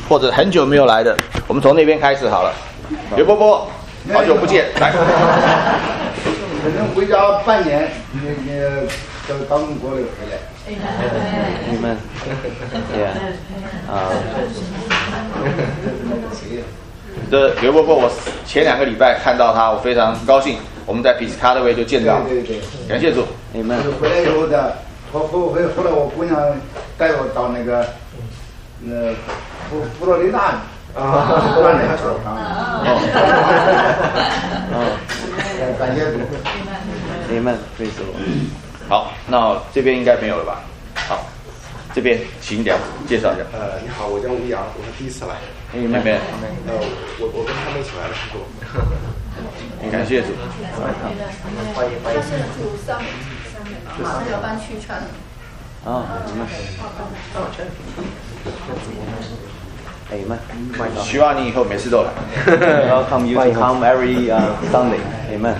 或者很久没有来的，我们从那边开始好了。刘伯伯，好久不见，来。 可能回家半年，你刚过来回来。 你们这刘伯伯，我前2个礼拜看到他，我非常高兴。我们在 Piscataway 就见到， 对， 感谢主。 你们回来以后的，后来我姑娘带我到那个佛罗里达锻炼去了。感谢主。 你们非常好，那这边应该没有了吧？好，这边请两介绍一下。 你好，我叫吴阳，我是第一次来。 你们没？ 我跟他们一起来的，师傅。 感谢主。 欢迎。 他是主上马上要搬去川。 Amen. 希望你以后每次都来。 Welcome you to come every Sunday. Amen.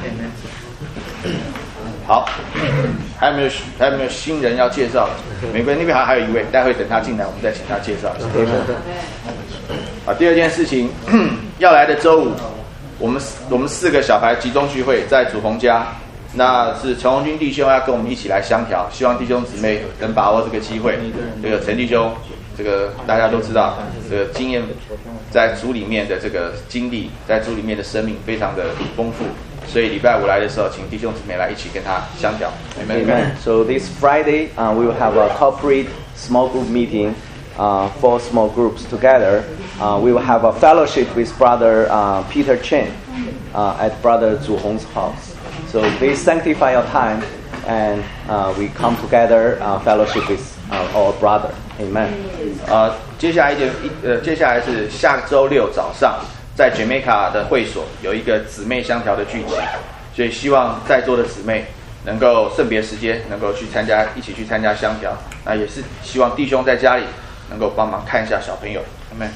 好，还有没有新人要介绍的？美国那边还有一位，待会等他进来，我们再请他介绍一下。好，第二件事情，要来的周五，我们4个小孩集中聚会在主宏家，那是陈宏军弟兄要跟我们一起来相调，希望弟兄姊妹能把握这个机会。这个陈弟兄，这个大家都知道，这个经验在主里面的这个经历，在主里面的生命非常的丰富。所以礼拜5来的时候，请弟兄姊妹来一起跟他相调。 Amen. So this Friday, we will have a corporate small group meeting, 4 small groups together. We will have a fellowship with Brother Peter Chen at Brother Zhu Hong's house. So please sanctify your time, and we come together, fellowship with our brother. Amen. 接下来是下周6早上。在 Jamaica 的会所有一个姊妹相调的聚集，所以希望在座的姊妹能够圣别时间能够一起去参加相调。那也是希望弟兄在家里能够帮忙看一下小朋友。Amen.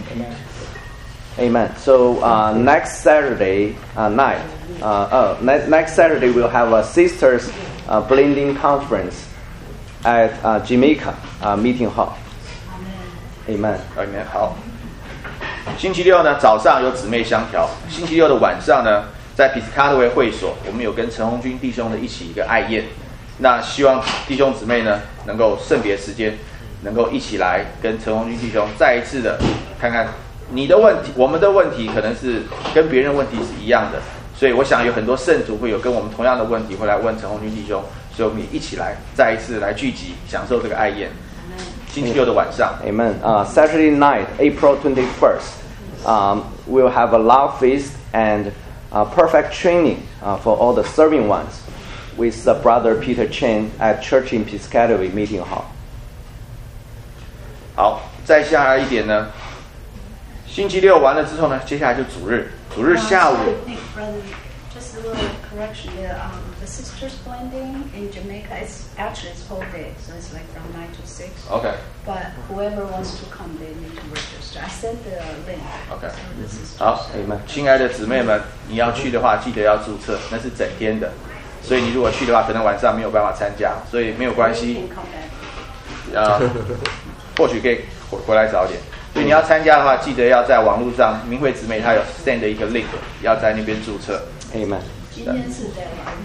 Amen. So next Saturday night, next Saturday we'll have a sisters blending conference at Jamaica meeting hall. Amen. Amen. 好。星期6呢早上有姊妹相调，星期6的晚上呢，在 Piscataway 会所，我们有跟陈宏军弟兄的一个爱宴。那希望弟兄姊妹呢能够圣别时间，能够一起来跟陈宏军弟兄再一次的看看你的问题，我们的问题可能是跟别人问题是一样的，所以我想有很多圣徒会有跟我们同样的问题会来问陈宏军弟兄，所以我们也一起来再一次来聚集，享受这个爱宴。星期6的晚上 Amen. Saturday night, April 21st, we'll have a love feast and perfect training for all the serving ones with Brother Peter Chen at Church in Piscataway Meeting Hall. 好，再下来一点呢，星期6完了之后呢，接下来就主日下午。 Just a little correction there. The sisters blending in Jamaica is actually it's whole day, so it's like from 9 to 6. Okay. But whoever wants to come, they need to register. I sent the link. Okay. So the sisters. 好，亲爱的姊妹们，你要去的话，记得要注册，那是整天的，所以你如果去的话，可能晚上没有办法参加，所以没有关系。或许可以回来早点。所以你要参加的话，记得要在网络上，明慧姊妹她有 send 一个 link， 要在那边注册。 Amen. 今天是在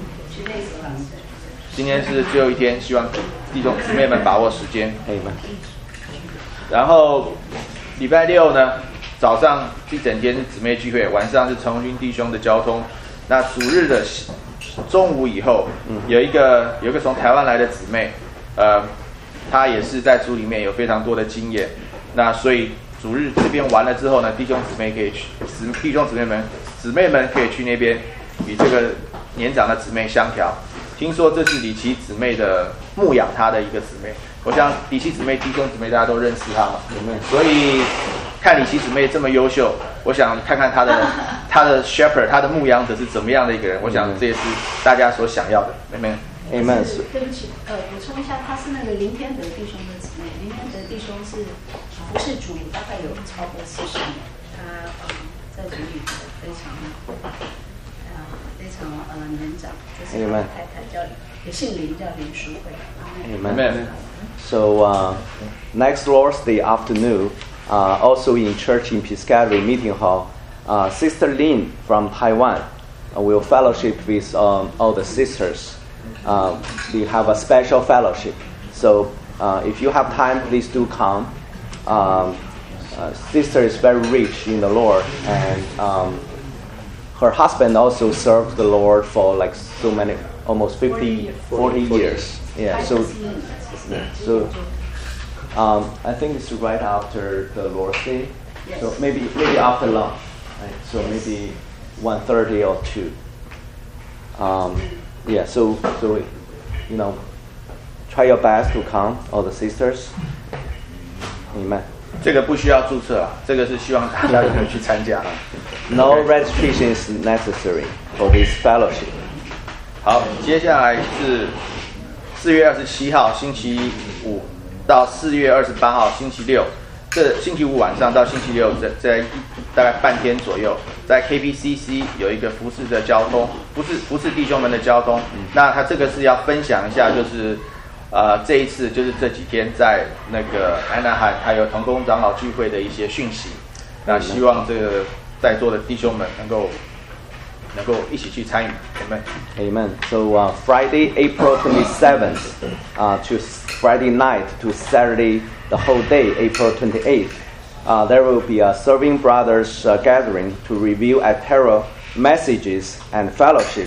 今天是最后一天，希望弟兄姊妹们把握时间。 Amen. 然后礼拜6呢，早上一整天是姊妹聚会，晚上是陈宏军弟兄的交通。那主日的中午以后，有一个从台湾来的姊妹，她也是在主里面有非常多的经验。那所以主日这边完了之后呢，弟兄姊妹们可以去那边与这个年长的姊妹相调。听说这是李琦姊妹的牧养她的一个姊妹，我想李琦姊妹弟兄姊妹大家都认识她嘛，所以看李琦姊妹这么优秀，我想看看她的 shepherd， 她的牧羊者是怎么样的一个人，我想这也是大家所想要的。Amen。 Amen。 对不起，补充一下，他是那个林天德弟兄的姊妹，林天德弟兄是不是主大概有超过40年，他在主里非常年长，就是他的太太也姓林，叫林淑慧。 Amen. So next Lord's Day afternoon, Also in church in Piscataway Meeting Hall, Sister Lin from Taiwan will fellowship with all the sisters. We have a special fellowship. So if you have time, please do come. Sister is very rich in the Lord, and her husband also served the Lord for like so many, almost 40 years. Yeah, so I think it's right after the Lord's Day. Yes. So maybe after lunch, right? So maybe 1:30 or 2. Yeah, so you know, try your best to come, all the sisters. Amen. 这个不需要注册啊，这个是希望大家能够去参加。 No registration is necessary for this fellowship. 好，接下来是4月27号星期五到4月28号星期六，这星期五晚上到星期六在大概半天左右，在 KBCC 有一个服侍的交通，服侍弟兄们的交通。那他这个是要分享一下，就是这一次就是这几天在那个安纳海还有同工长老聚会的一些讯息。那希望这个在座的弟兄们能够一起去参与。 Amen. So Friday, April 27th to Friday night to Saturday, the whole day, April 28th, there will be a Serving Brothers gathering to review apparel messages and fellowship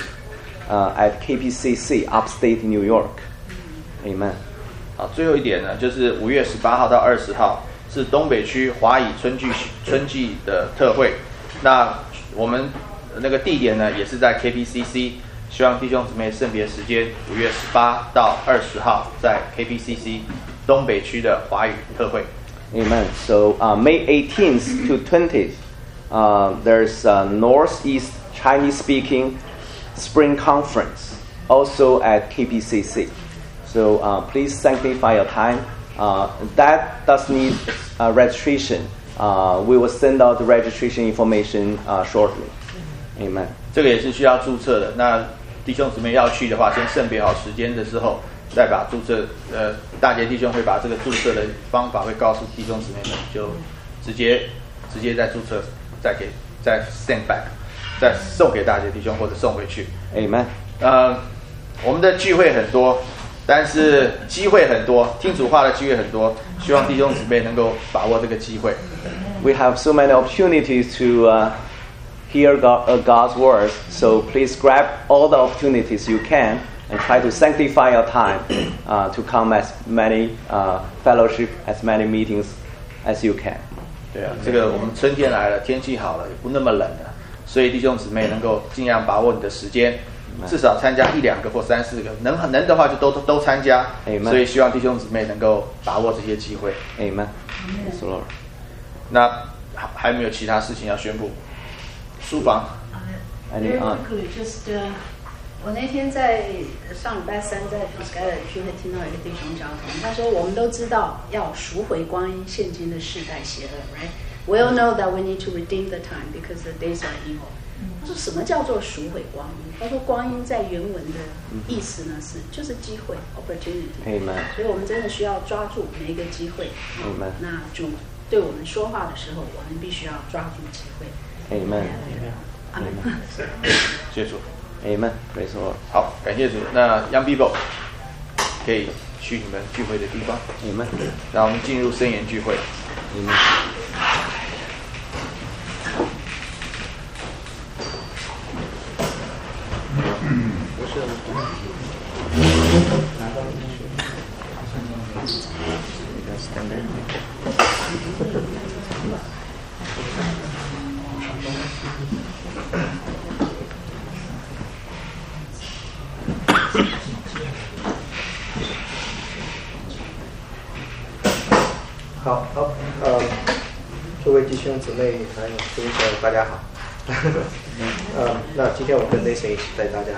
at KPCC, upstate New York. Amen. 好，最后一点呢，就是5月18号到20号是东北区华语春季的特会。那我们那个地点呢，也是在 KPCC， 希望弟兄姊妹圣别时间5月18到20号在 KPCC 东北区的华语特会。 Amen. So May 18th to 20th, there's a Northeast Chinese-speaking Spring Conference, also at KPCC. So please sanctify your time. That does need registration. We will send out the registration information shortly. Amen. 这个也是需要注册的。那弟兄姊妹要去的话，先圣别好时间的时候，再把注册大节弟兄会把这个注册的方法会告诉弟兄姊妹们，就直接再注册，再 send back， 再送给大节弟兄或者送回去。 Amen. 我们的聚会很多，但是机会很多，听主话的机会很多，希望弟兄姊妹能够把握这个机会。 We have so many opportunities to hear God's words, so please grab all the opportunities you can and try to sanctify your time to come as many fellowship, as many meetings as you can. 对啊，这个我们春天来了，天气好了，也不那么冷了，所以弟兄姊妹能够尽量把握你的时间，至少参加1、2个或3、4个，能的话就都参加。 Amen. 所以希望弟兄姊妹能够把握这些机会。 Amen. Yes, Lord. 那还没有其他事情要宣布？书房。 Very quickly, just 我那天在上礼拜3在 Piscataway 聚会听到一个弟兄交通，他说我们都知道要赎回光阴，现今的世代邪恶 ，right? We all know that we need to redeem the time because the days are evil. 他说什么叫做赎回光阴？他说光阴在原文的意思呢就是机会 opportunity. Amen. 所以我们真的需要抓住每一个机会。 Amen. 那主对我们说话的时候，我们必须要抓住机会。 Amen. Amen. 谢谢主。 Amen. Praise the Lord. 好，感谢主。那 Young people 可以去你们聚会的地方。 Amen. 让我们进入圣言聚会。 Amen. 好，各位弟兄姊妹还有弟兄大家好。那今天我跟Nathan一起带大家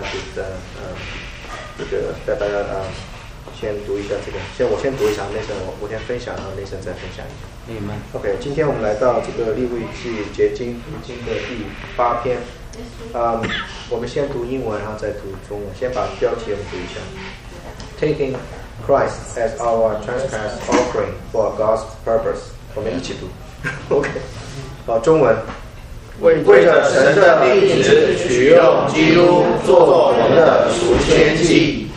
带大家先读一下这个，我先读一下Nathan，我先分享，然后Nathan再分享一下。 Amen. OK， 今天我们来到这个利未记结经读经的第8篇。我们先读英文，然后再读中文。先把标题我们读一下。Taking Christ as our trespass offering for God's purpose. 我们一起读。 OK， 好，中文。 为着神的命旨，取用基督做我们的赎愆祭。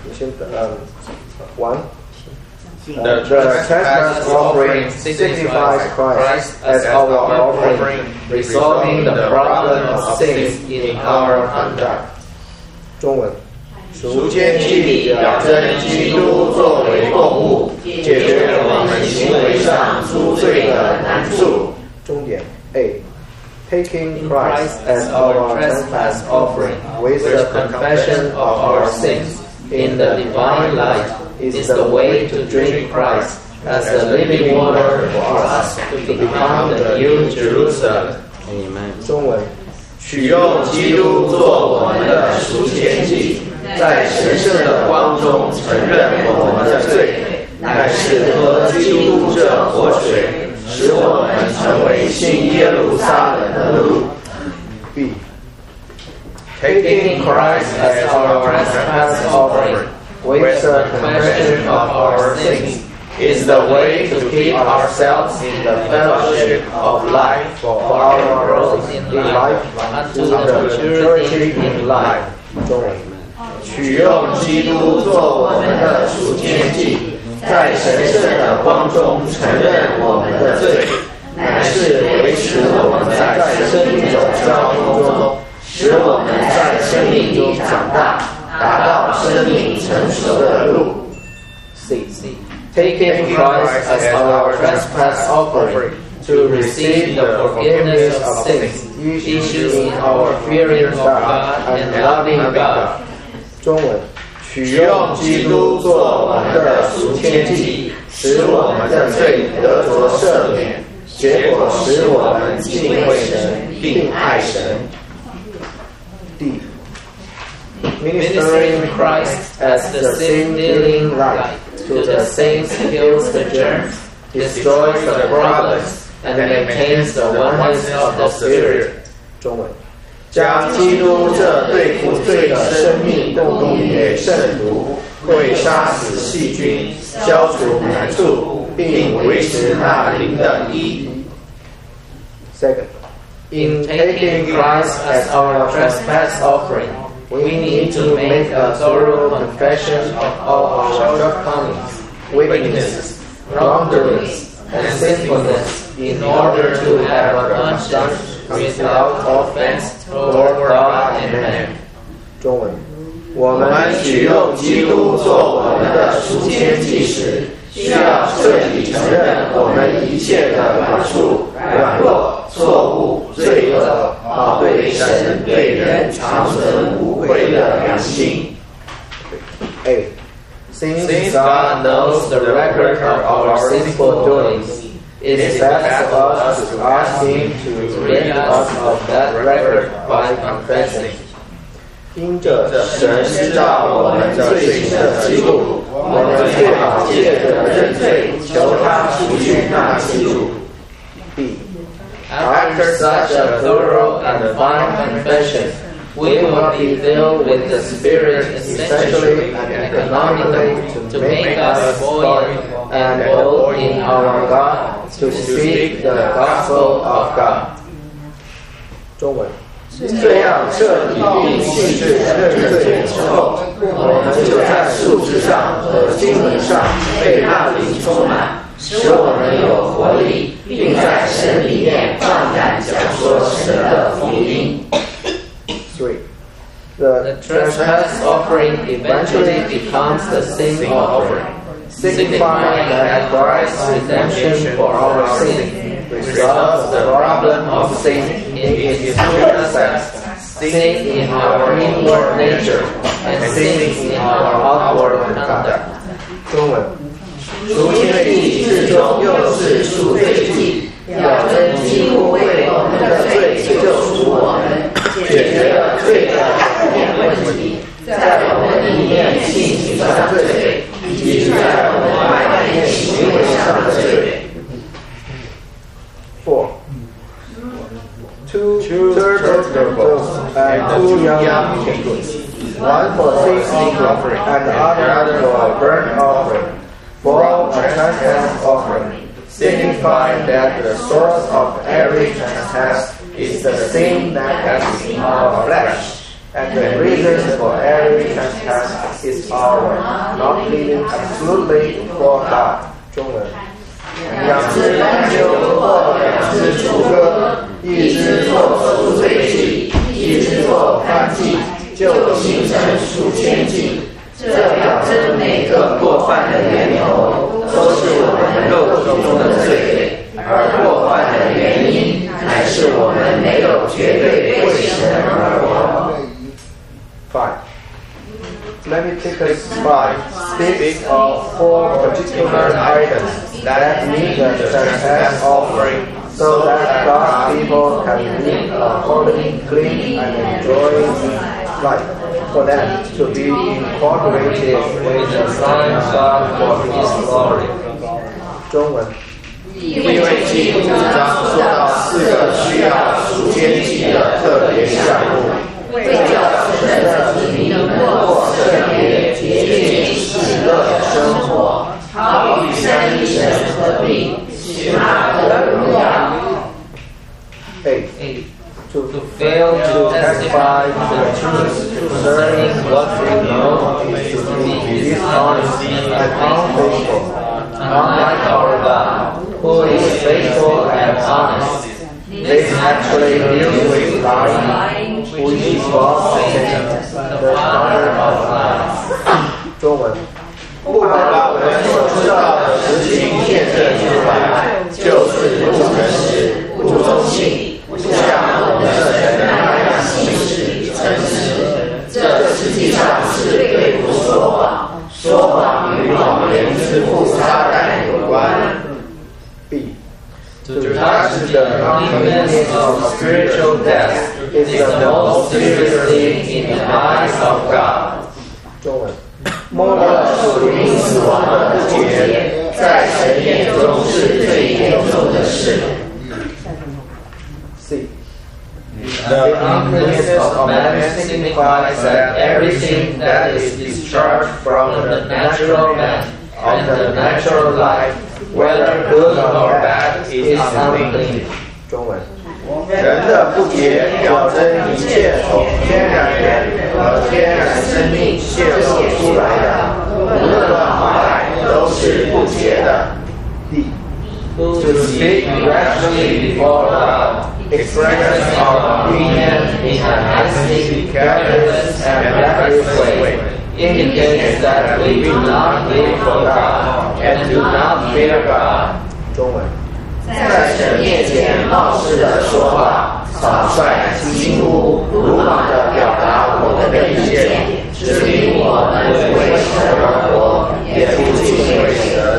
one. The trespass offering signifies Christ as our offering, resolving the problem of sins in our conduct. 中文。 赎愆祭表征基督作为供物，解决我们行为上赎罪的难处。 重点 A. Taking Christ as our trespass offering with the confession of our sins in the divine light is the way to drink Christ as the living water for us to become the new Jerusalem. Amen. 中文。 取用基督做我们的赎愆祭，在神圣的光中承认我们的罪，乃是喝基督这活水，使我们成为新耶路撒冷的路。 B. Taking Christ as our trespass offering with the confession of our sins is the way to keep ourselves in the fellowship of life for our growth in life unto the maturity in life. 中文。 取用基督做我们的赎愆祭，在神圣的光中承认我们的罪，乃是维持我们在生命的交通中，使我们在生命中长大，达到生命成熟的路。 C. Taking Christ as our trespass offering to receive the forgiveness of sins issues in our fearing of God and loving God. 中文。 取用基督做我们的赎愆祭，使我们的罪得着赦免，结果使我们敬畏神并爱神。 D. Ministering Christ as the sin-dealing light to the saints heals the germs, destroys the problems, and maintains the oneness of the Spirit. 中文。 将基督这对付罪的生命供应给圣徒，会杀死细菌，消除难处，并维持那灵的义。 Second, in taking Christ as our trespass offering, we need to make a thorough confession of all our shortcomings, weaknesses, wrongdoings, and sinfulness in order to have a conscience without offense toward God and man. 中文。 我们取用基督做我们的赎愆祭时，需要彻底承认我们一切的软弱、错误、罪恶，好对神对人长存无愧的良心。 A. Since God knows the record of our sinful doings, it is best for us to ask Him to rid us of that record by confessing. 因着神知道我们罪行的记录，我们最好借着认罪，求他除去那记录。 B. After such a thorough and fine confession, we will be filled with the Spirit essentially and economically to make us buoyant and bold in our God to speak the gospel of God. 中文。 这样彻底并细致认罪之后，我们就在素质上和经文上被那灵充满，使我们有活力，并在神里面放胆讲说神的福音。 3. The trespass offering eventually becomes the sin offering, signifying that Christ's redemption for our sin resolves the problem of sin in its two aspects, sin in our inward nature and sin in our outward conduct. 中文。 赎愆祭至终又是赎罪祭，表征基督为我们的罪救赎我们，解决了罪的根本问题，在我们里面性情上的罪，以及在我们外面行为上的罪。 4. Two turtle doves and 2 young chickens, one for sin offering and the other for a burnt offering, for a trespass offering, signifying that the source of every trespass is the sin that is in our flesh, and the reason for every trespass is our not living absolutely before God. 中文。 2只斑鸠或2只雏鸽，一只做赎罪祭，一只做燔祭，就形成数千祭。这表征每个过犯的源头都是我们肉体中的罪，而过犯的原因乃是我们没有绝对为神而活。 5. Let me take a slide. Speak of 4 particular items that need the trespass offering, so that God's people can live a holy, clean, and enjoying life. For them to be incorporated with the Son of God for His glory. 中文。 地位记5章说到4个需要赎愆祭的特别项目，为叫神的子民过圣洁、洁净、喜乐的生活，好与三一神合并，使他得荣耀。 8. To fail to testify the truth concerning what we know is to be dishonest and unfaithful, unlike our God, who is faithful and honest. This actually deals with lying, which is false Satan, the father of lies. 中文。 不把我们所知道的实情见证出来，就是不诚实、不忠信，不像我们的神那样行事诚实。这实际上是对不说谎，说谎与谎言之父撒旦有关。 B. To touch the convenience of spiritual death is the most serious thing in the eyes of God. 中文。 摸了属灵死亡的不洁，在神眼中是最严重的事。 C. The uncleanness of man signifies that everything that is discharged from the natural man of the natural life, whether good or bad, is unclean. 中文。 人的不洁表征一切从天然人和天然生命泄露出来的，无论好坏都是不洁的。 D. To speak rationally before God, expresses our opinion in a nasty, careless, and reckless way, indicates that we do not live for God and do not fear God. 中文。 在神面前冒失的说话，草率、轻忽、鲁莽地表达我们的意见，指明我们为神而活，也不敬畏神。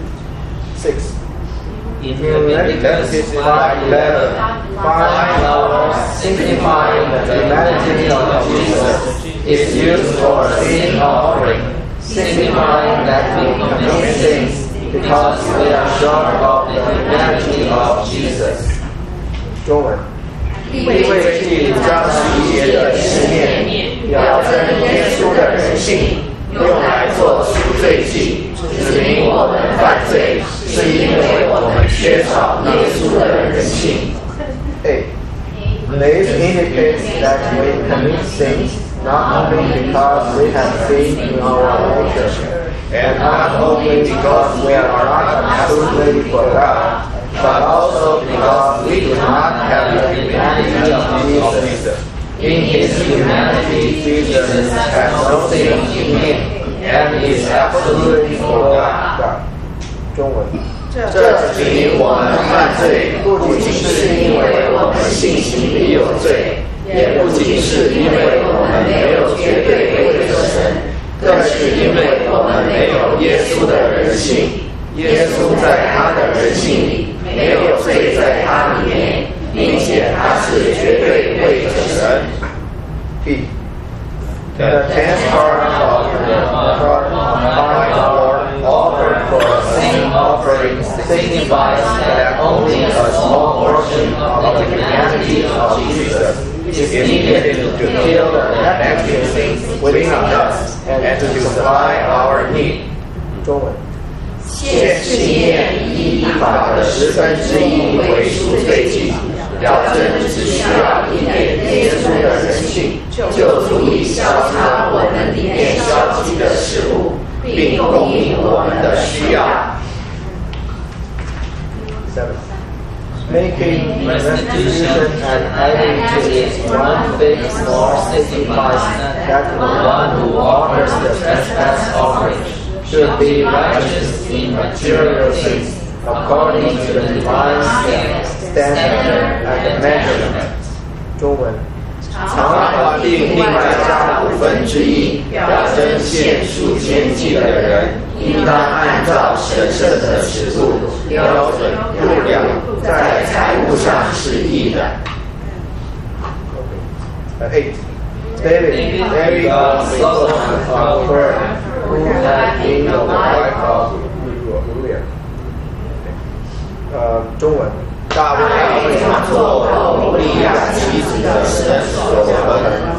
6. In Leviticus 5:11, 5 flowers signifying the humanity of Jesus is used for a sin offering, signifying that we commit sins because we are short of the humanity of Jesus. 中文。 地位记5章11节的十面，表征耶稣的人性，用来做赎罪祭，指明我们犯罪是因为我们缺少耶稣的人性。 8. This indicates that we commit sins not only because we have sin in our nature, and not only because we are not absolutely for God, but also because we do not have the humanity of Jesus. In His humanity, Jesus has no sin in Him, and is absolutely for God. 中文。 这指明我们犯罪不仅是因为我们性情里有罪，也不仅是因为我们没有绝对为着神，更是因为我们没有耶稣的人性。耶稣在他的人性里，没有罪在他里面，并且他是绝对为着神。 E. The 10th part of the $5 offered for a sin offering signifies that only a small portion of the humanity of Jesus is needed to kill the negative things within us and to supply our need. 中文。 现信念依法 1/10为赎罪祭，表征只需要一点耶稣的人性，就足以消除我们里面消极的事物，并供应我们的需要。 Making restitution and adding to it 1/5 more signifies that the one who offers the trespass offering should be righteous in material things according to the divine standard and measurement. 中文。 偿还并另外加1/5，表征献赎愆祭的人应当按照神圣的尺度、标准、度量，在财务上是义的。 8. David was Solomon of Bethlehem, who had been the wife of Uriah. 中文。 大卫常做乌利亚妻子的神所闻。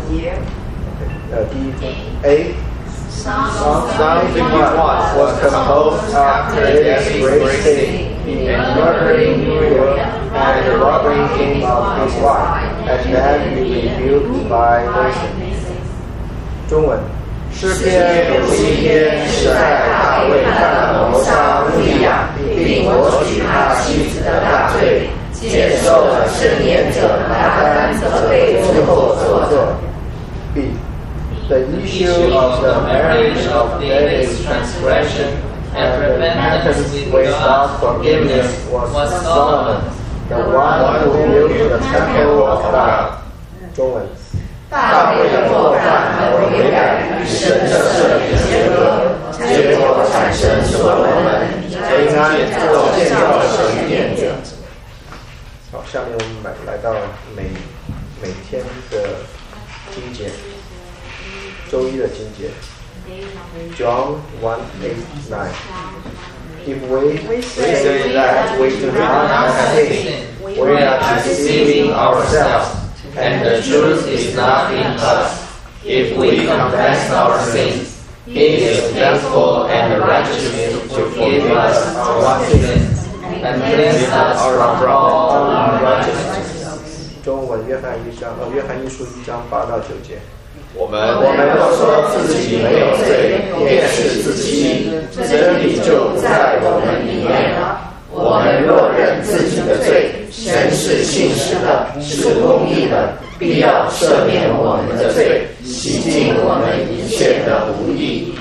A. Something was composed after David's great sin in murdering Uriah and robbing him of his wife, and then be rebuilt by Nathan. 中文。 诗篇57篇是在大卫犯了谋杀乌利亚，并夺取他妻子的大罪，接受了申言者拿单责备之后所作。 B. The issue of the marriage of David's transgression and repentance with God's forgiveness was Solomon, the one who built the temple of God. 中文。 大卫的过犯和悔改与神的赦免结合，结果产生所罗门平安建造神殿。 好，下面我们来到每天的经节，周一的经节。John 1:8-9. If we say that we do not have sin, we are deceiving ourselves, and the truth is not in us. If we confess our sins, He is faithful and righteous to forgive us our sins and cleanse us from all unrighteousness. 中文约翰一书1章8到9节。 我们若说自己没有罪，便是自欺，真理就不在我们里面了。我们若认自己的罪，神是信实的，是公义的，必要赦免我们的罪，洗净我们一切的不义。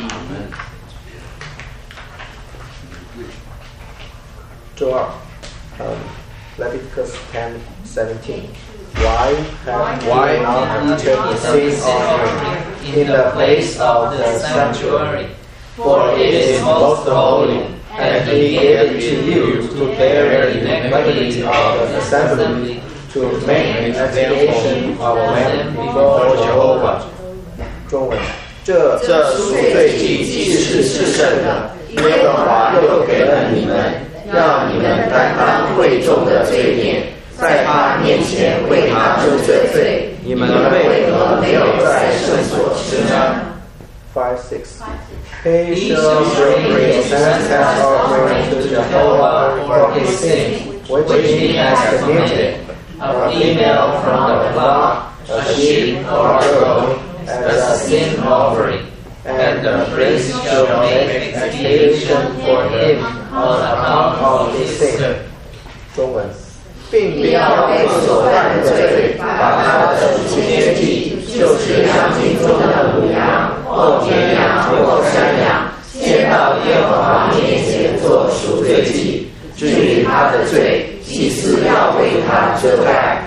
周二，Leviticus 10:17. Why have you not eaten the sin offering in the place of the sanctuary? For it is most holy, and He gave it to you to bear the iniquity of the assembly, to make expiation of them before Jehovah. 中文。 这赎罪祭既是至圣的，耶和华又给了你们，让你们担当贵重的罪孽，在他面前为他知罪。你们为何没有在圣所吃呢？ 5:6. He shall bring a trespass offering to Jehovah for his sin, which he has committed, a female from the flock, a sheep or a goat, as a sin offering, and the priest shall make expiation for him on account of his sin. 中文。 并要为所犯的罪，把他的赎愆祭，就是羊群中的母羊或绵羊或山羊，献到耶和华面前做赎罪祭。至于他的罪，祭司要为他遮盖。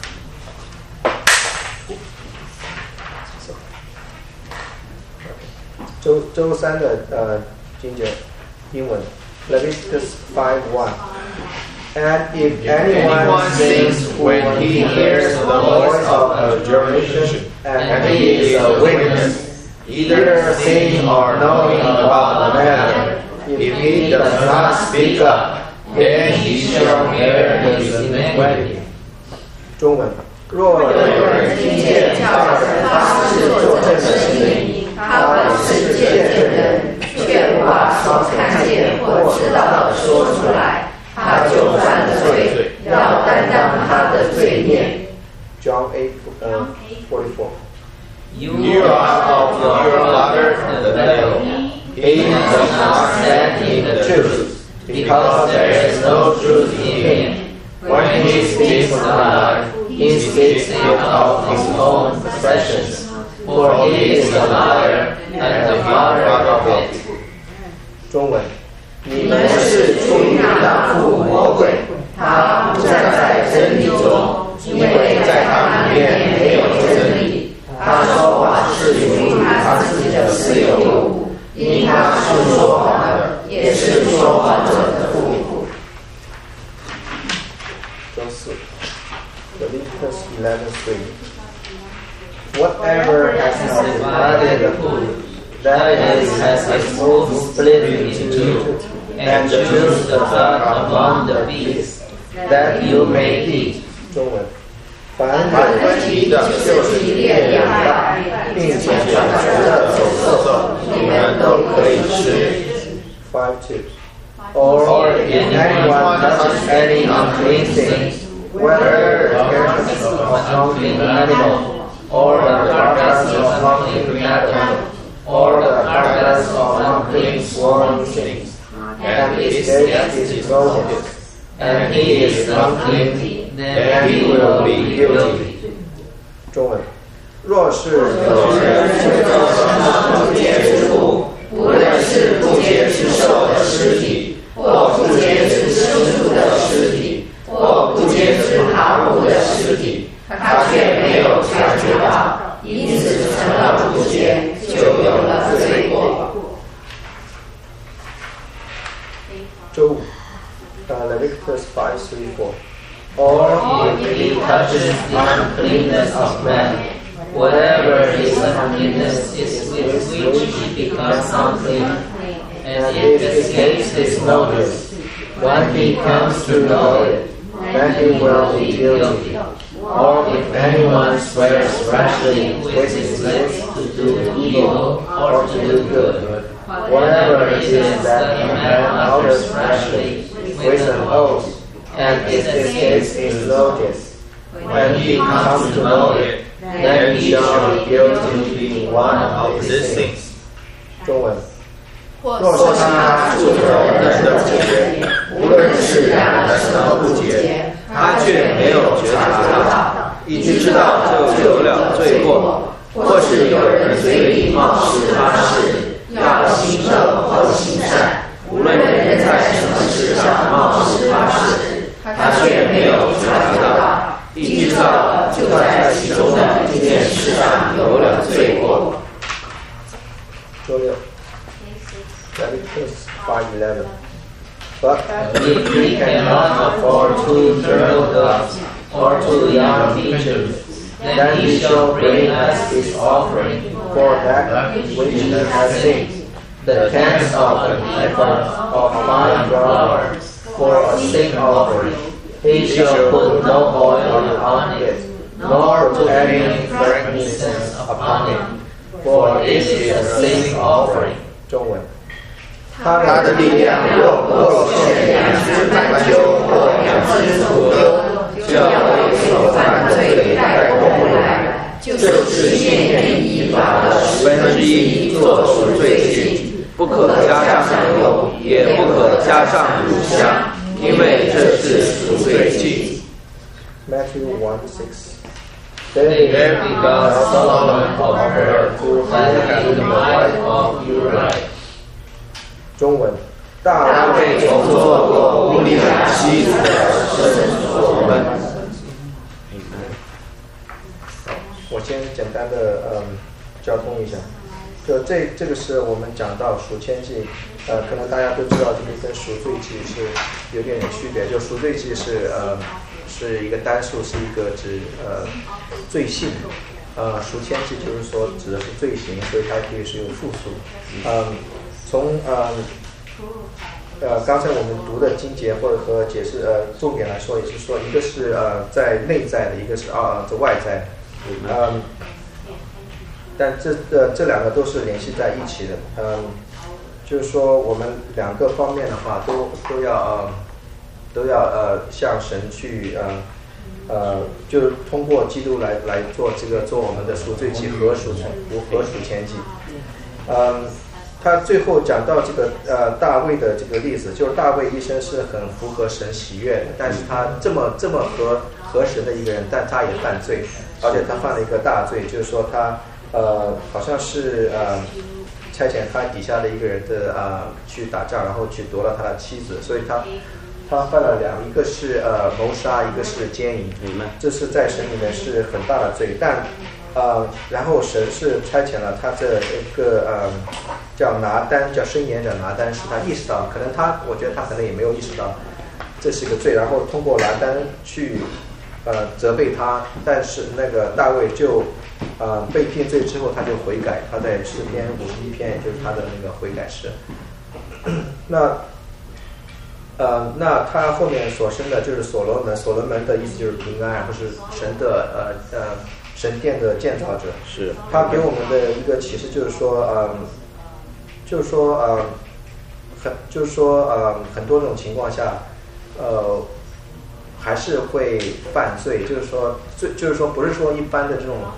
周三的经节英文 Leviticus 5:1. And if anyone sins when he hears the voice of adjuration, and he is a witness, either seeing or knowing about the matter, if he does not speak up, then he shall bear his iniquity. 中文。若有人听见叫人发誓作证的声音，他本是见证人，却无把所看见或知道的说出来。他他就犯了罪，要担当他的罪孽。 John 8:44. You are of your father the devil. He does not stand in the truth, because there is no truth in him. When he speaks a lie, he speaks it of his own possessions, for he is a liar and the father of it. 中文， 你们是出于那父魔鬼，他不站在真理中，因为在他里面没有真理。他说话是出于他自己的私有物，因他是说谎的，也是说谎者的父。 周四 Leviticus 11:3. Whatever has not divided the food, that is, has its food split into two, and choose the blood among the beasts, that you may eat. 中文，凡分离的就是烈两败，并且长出的走兽，你们都可以吃。5 tips. Or if anyone touches any unclean thing, whether the carcass of unclean animal, or the carcass of unclean cattle, or the carcass of unclean sworn things, and his guest is broken, and he is unclean, then he will be guilty. 中文，若是有人接受不洁之物，无论是不洁之兽的尸体，或不洁之牲畜的尸体，或不洁之爬物的尸体，他却没有察觉到，因此成了不洁，就有了罪过。周五，Leviticus 5:3-4. Or if he touches the uncleanness of man, whatever his uncleanness is with which he becomes unclean, and if escapes his notice, when he comes to know it, then he will be guilty. Or if anyone swears rashly with his lips to do evil or to do good, whatever it is that a man utters rashly with an oath, and it escapes his notice, when he comes to know it, then he shall be guilty in one of these things. 中文，若是他住着人的不洁，无论是两人的不洁，他却没有觉察到，一知道就有了罪过。或是有人嘴里冒失发誓，要行恶或行善，无论人在什么事上冒失发誓，他却没有觉察到，一知道了就在其中的这件事上有了罪过。周六。Leviticus 5:11. But if he cannot afford 2 turtle doves or 2 young pigeons, then he shall bring as his offering for that which he has sinned, the 10th of an ephah of fine flour for a sin offering. He shall put no oil upon it, nor put any frankincense upon it, for it is a sin offering. 中文。他的力量若不够献2只斑鸠或2只雏鸽，就要为所犯罪带过来，就是献年依法的1/10做赎罪祭，不可加上油，也不可加上乳香，因为这是赎罪祭。Matthew 1:6. There begot Solomon of her to Hathach the wife of Uriah. 中文，大卫曾做过乌利亚妻子的圣所们。我先简单的交通一下，就这个是我们讲到赎愆祭，可能大家都知道，这个跟赎罪祭是有点区别。就赎罪祭是一个单数，是一个指罪性，赎愆祭就是说指的是罪行，所以它可以是用复数。从刚才我们读的经节或者和解释重点来说，也是说一个是在内在的，一个是在外在的，但这两个都是联系在一起的，就是说我们两个方面的话都都要向神去就是通过基督来做做我们的赎罪祭和赎愆祭。他最后讲到这个大卫的这个例子，就是大卫一生是很符合神喜悦的，但是他这么合神的一个人，但他也犯罪，而且他犯了一个大罪，就是说他好像是差遣他底下的一个人的去打仗，然后去夺了他的妻子，所以他犯了一个是谋杀，一个是奸淫，这是在神里面是很大的罪。但然后神是差遣了他这一个叫拿单，叫申言者拿单，使他意识到，可能我觉得他可能也没有意识到这是一个罪，然后通过拿单去责备他，但是那个大卫就被定罪之后他就悔改，他在诗篇51篇，也就是他的那个悔改诗。那他后面所生的就是所罗门的意思就是平安，或是神的神殿的建造者。 是他给我们的一个启示就是说很多种情况下还是会犯罪，就是说不是说一般的这种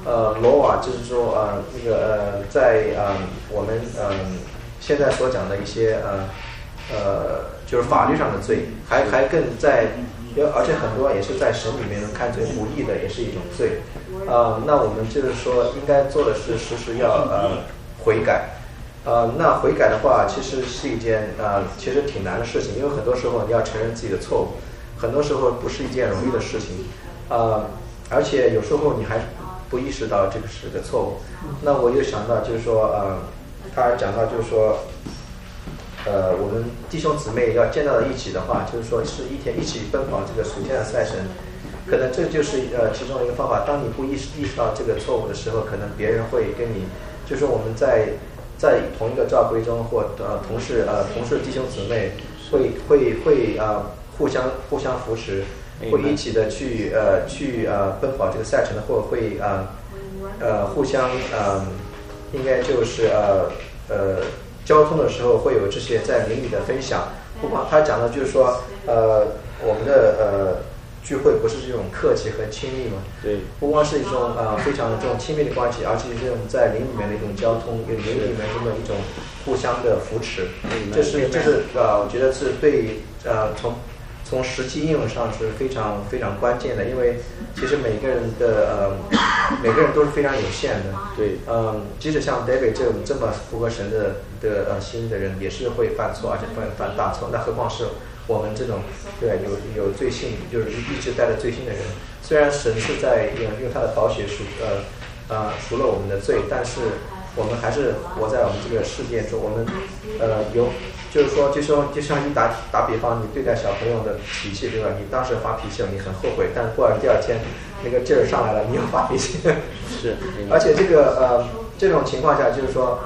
law，就是说在我们现在所讲的一些就是法律上的罪，还更在，而且很多也是在神里面看作不义的，也是一种罪。那我们就是说应该做的是时要悔改。那悔改的话，其实是一件其实挺难的事情，因为很多时候你要承认自己的错误，很多时候不是一件容易的事情。而且有时候你还不意识到这个是个错误。那我又想到就是说他讲到就是说我们弟兄姊妹要见到一起的话，就是说是一起奔跑这个属天的赛程，可能这就是其中一个方法。当你不意识到这个错误的时候，可能别人会跟你，就是我们在同一个教会中或同事弟兄姊妹会互相扶持，会一起的去奔跑这个赛程的，或会互相应该就是交通的时候会有这些在邻里的分享。不光他讲的就是说我们的聚会不是这种客气和亲密嘛， 对， 不光是一种非常的这种亲密的关系，而且是我们在邻里面的一种交通，邻里面中的一种互相的扶持。这是我觉得是对从实际应用上是非常非常关键的，因为其实每个人都是非常有限的。 对， 即使像 David 这么符合神的心的人，也是会犯错，而且会犯大错。那何况是我们这种有罪性，就是一直带着罪性的人。虽然神是在用他的宝血赎了我们的罪，但是我们还是活在我们这个世界中。我们就是说就像你打比方，你对待小朋友的脾气，对吧？你当时发脾气了，你很后悔，但过了第二天那个劲儿上来了，你又发脾气。 是， 而且这种情况下，就是说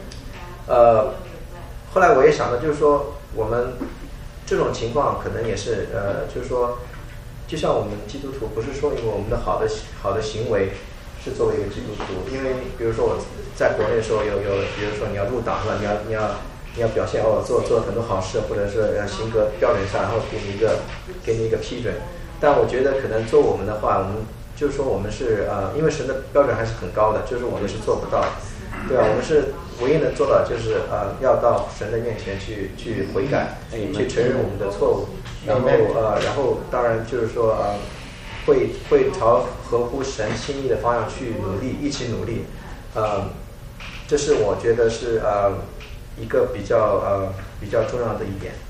后来我也想到，就是说我们这种情况可能也是就是说，就像我们基督徒，不是说因为我们的好的行为是作为一个基督徒，因为比如说我在国内的时候比如说你要入党是吧？你要表现做很多好事，或者是行格标准上，然后给你一个批准。但我觉得可能做我们的话，我们就是说我们是因为神的标准还是很高的，就是我们是做不到的，对吧？我们是唯一能做到就是要到神的面前去悔改，去承认我们的错误，然后当然就是说会朝合乎神心意的方向去努力，一起努力。这是我觉得是一个比较重要的一点。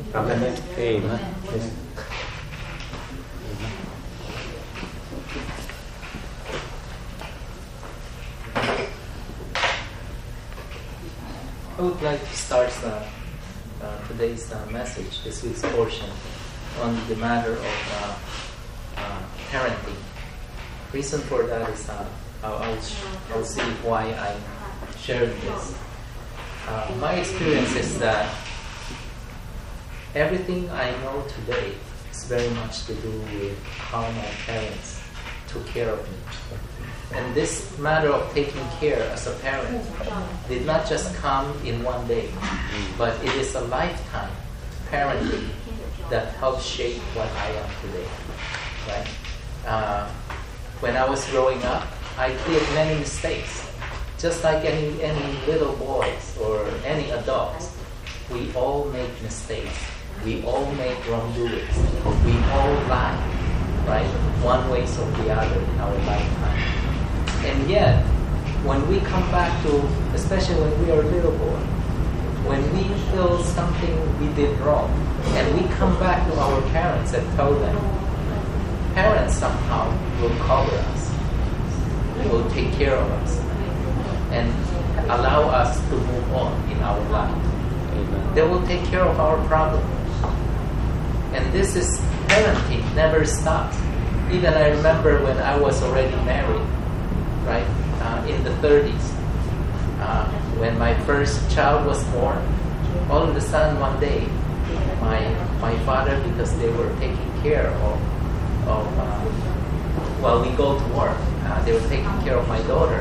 I would like to start today's message, this week's portion, on the matter of parenting. Reason for that is I'll see why I shared this. My experience is that everything I know today is very much to do with how my parents took care of me. And this matter of taking care as a parent did not just come in one day, but it is a lifetime parenting that helped shape what I am today, right? When I was growing up, I did many mistakes, just like any little boys or any adults. We all make mistakes. We all make wrongdoings. We all lie, right? One way or the other in our lifetime. And yet, when we come back to, especially when we are a little boy, when we feel something we did wrong, and we come back to our parents and tell them, parents somehow will cover us, will take care of us, and allow us to move on in our life. Amen. They will take care of our problems. And this is parenting, never stops. Even I remember when I was already married, right, in the 30s, when my first child was born, all of a sudden one day, my father, because they were taking care of while we go to work, they were taking care of my daughter,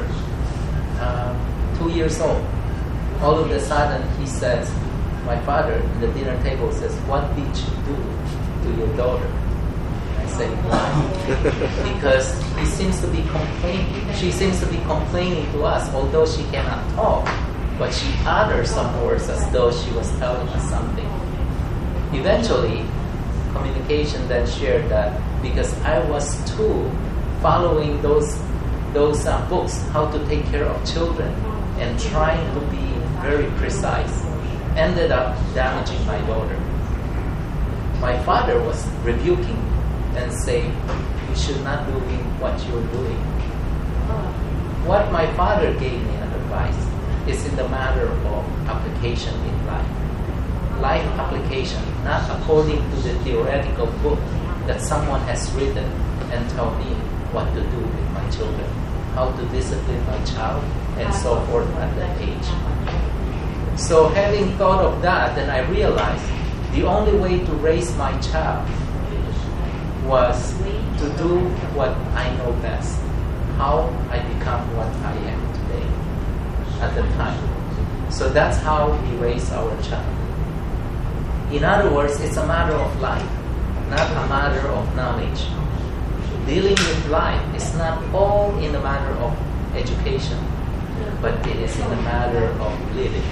2 years old. All of a sudden he says, my father at the dinner table says, "What did you do to your daughter?" I say, "Why?" Because he seems to be complaining. She seems to be complaining to us, although she cannot talk, but she utters some words as though she was telling us something. Eventually, communication then shared that because I was too following those books, how to take care of children, and trying to be very precise, ended up damaging my daughter. My father was rebuking and saying, "You should not do what you're doing." What my father gave me an advice is in the matter of application in life. Life application, not according to the theoretical book that someone has written and tell me what to do with my children, how to discipline my child, and so forth at that age. So having thought of that, then I realized the only way to raise my child was to do what I know best, how I become what I am today at the time. So that's how we raise our child. In other words, it's a matter of life, not a matter of knowledge. Dealing with life is not all in the matter of education, but it is in the matter of living.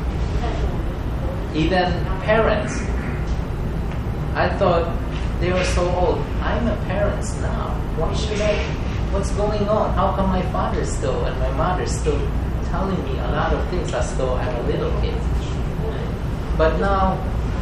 Even parents, I thought they were so old. I'm a parent now. What's going on? How come my father still and my mother still telling me a lot of things as though I'm a little kid? But now,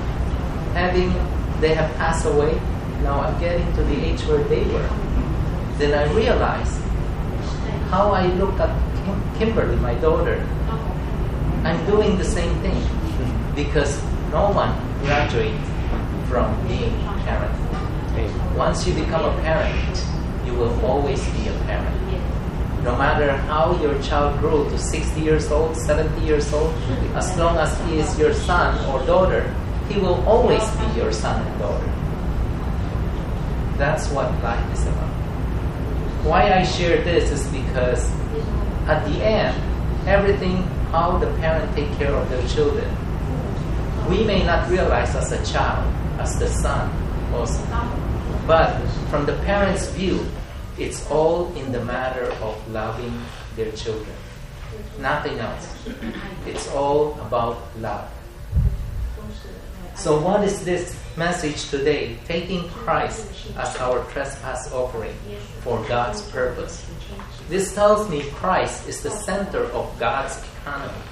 they have passed away, now I'm getting to the age where they were. Then I realized how I look at Kimberly, my daughter. I'm doing the same thing because no one graduates from being a parent. Once you become a parent, you will always be a parent. No matter how your child grew to 60 years old, 70 years old, as long as he is your son or daughter, he will always be your son and daughter. That's what life is about. Why I share this is because at the end, everything, how the parent take care of their children, we may not realize as a child, as the son also. But from the parent's view, it's all in the matter of loving their children. Nothing else. It's all about love. So what is this message today? Taking Christ as our trespass offering for God's purpose. This tells me Christ is the center of God's economy.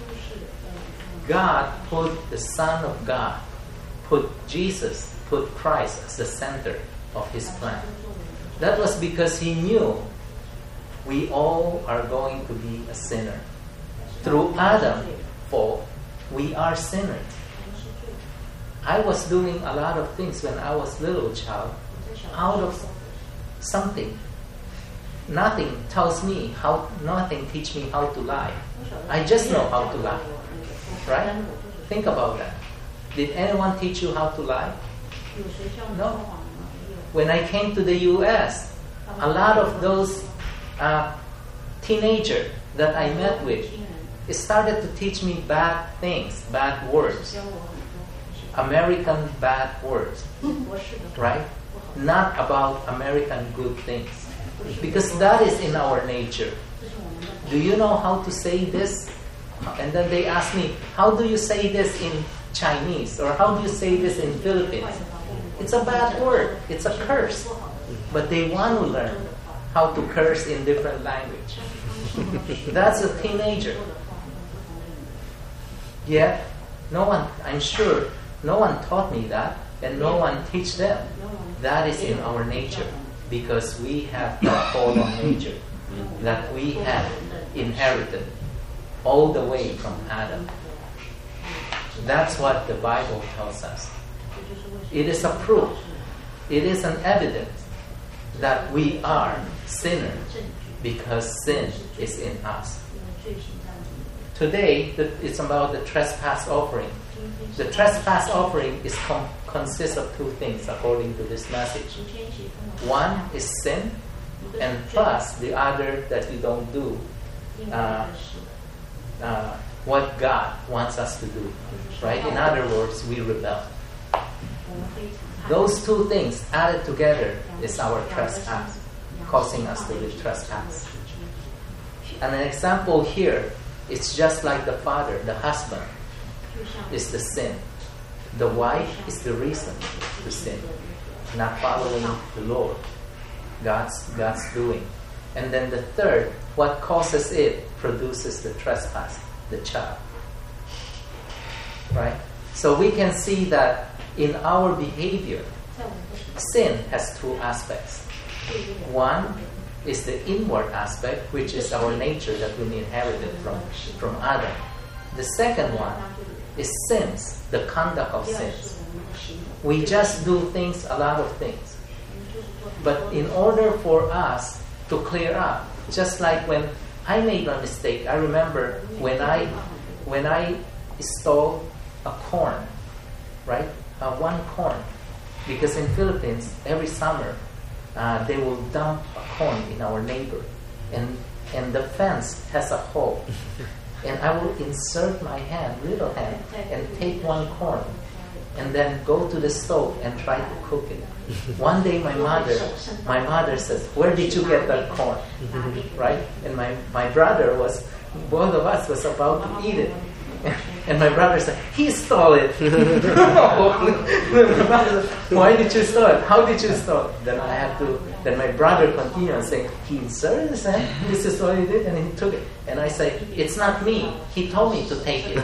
God put the Son of God, put Christ as the center of His plan. That was because He knew we all are going to be a sinner. Through Adam's fall, we are sinners. I was doing a lot of things when I was a little child out of something. Nothing teach me how to lie. I just know how to lie. Right? Think about that. Did anyone teach you how to lie? No. When I came to the U.S., a lot of those teenagers that I met with started to teach me bad things, bad words. American bad words, right? Not about American good things. Because that is in our nature. Do you know how to say this? And then they ask me, how do you say this in Chinese? Or how do you say this in Philippines? It's a bad word. It's a curse. But they want to learn how to curse in different language. That's a teenager. Yet, I'm sure, no one taught me that, and no one teach them. That is in our nature, because we have that fallen nature that we have inherited all the way from Adam. That's what the Bible tells us. It is a proof. It is an evidence that we are sinners because sin is in us. Today, it's about the trespass offering. The trespass offering consists of two things according to this message. One is sin, and plus the other that we don't do what God wants us to do. Right? In other words, we rebel. Those two things added together is our trespass, causing us to live trespass. And an example here, it's just like the father, the husband is the sin. The wife is the reason to sin, not following the Lord, God's doing. And then the third, what causes it produces the trespass, the child. Right? So we can see that in our behavior, sin has two aspects. One is the inward aspect, which is our nature that we inherited from Adam. The second one is sins, the conduct of sins. We just do things, a lot of things. But in order for us to clear up, just like when I made a mistake, I remember when I stole a corn, right? One corn. Because in Philippines, every summer, they will dump a corn in our neighbor. And the fence has a hole. And I will insert my little hand, and take one corn. And then go to the stove and try to cook it. One day my mother says, "Where did you get that corn?" Right? And my brother both of us was about to eat it. And my brother said, "He stole it." "Why did you steal it? How did you steal it?" Then my brother continued and saying, "He inserted his hand, this is what he did, and he took it." And I say, "It's not me. He told me to take it."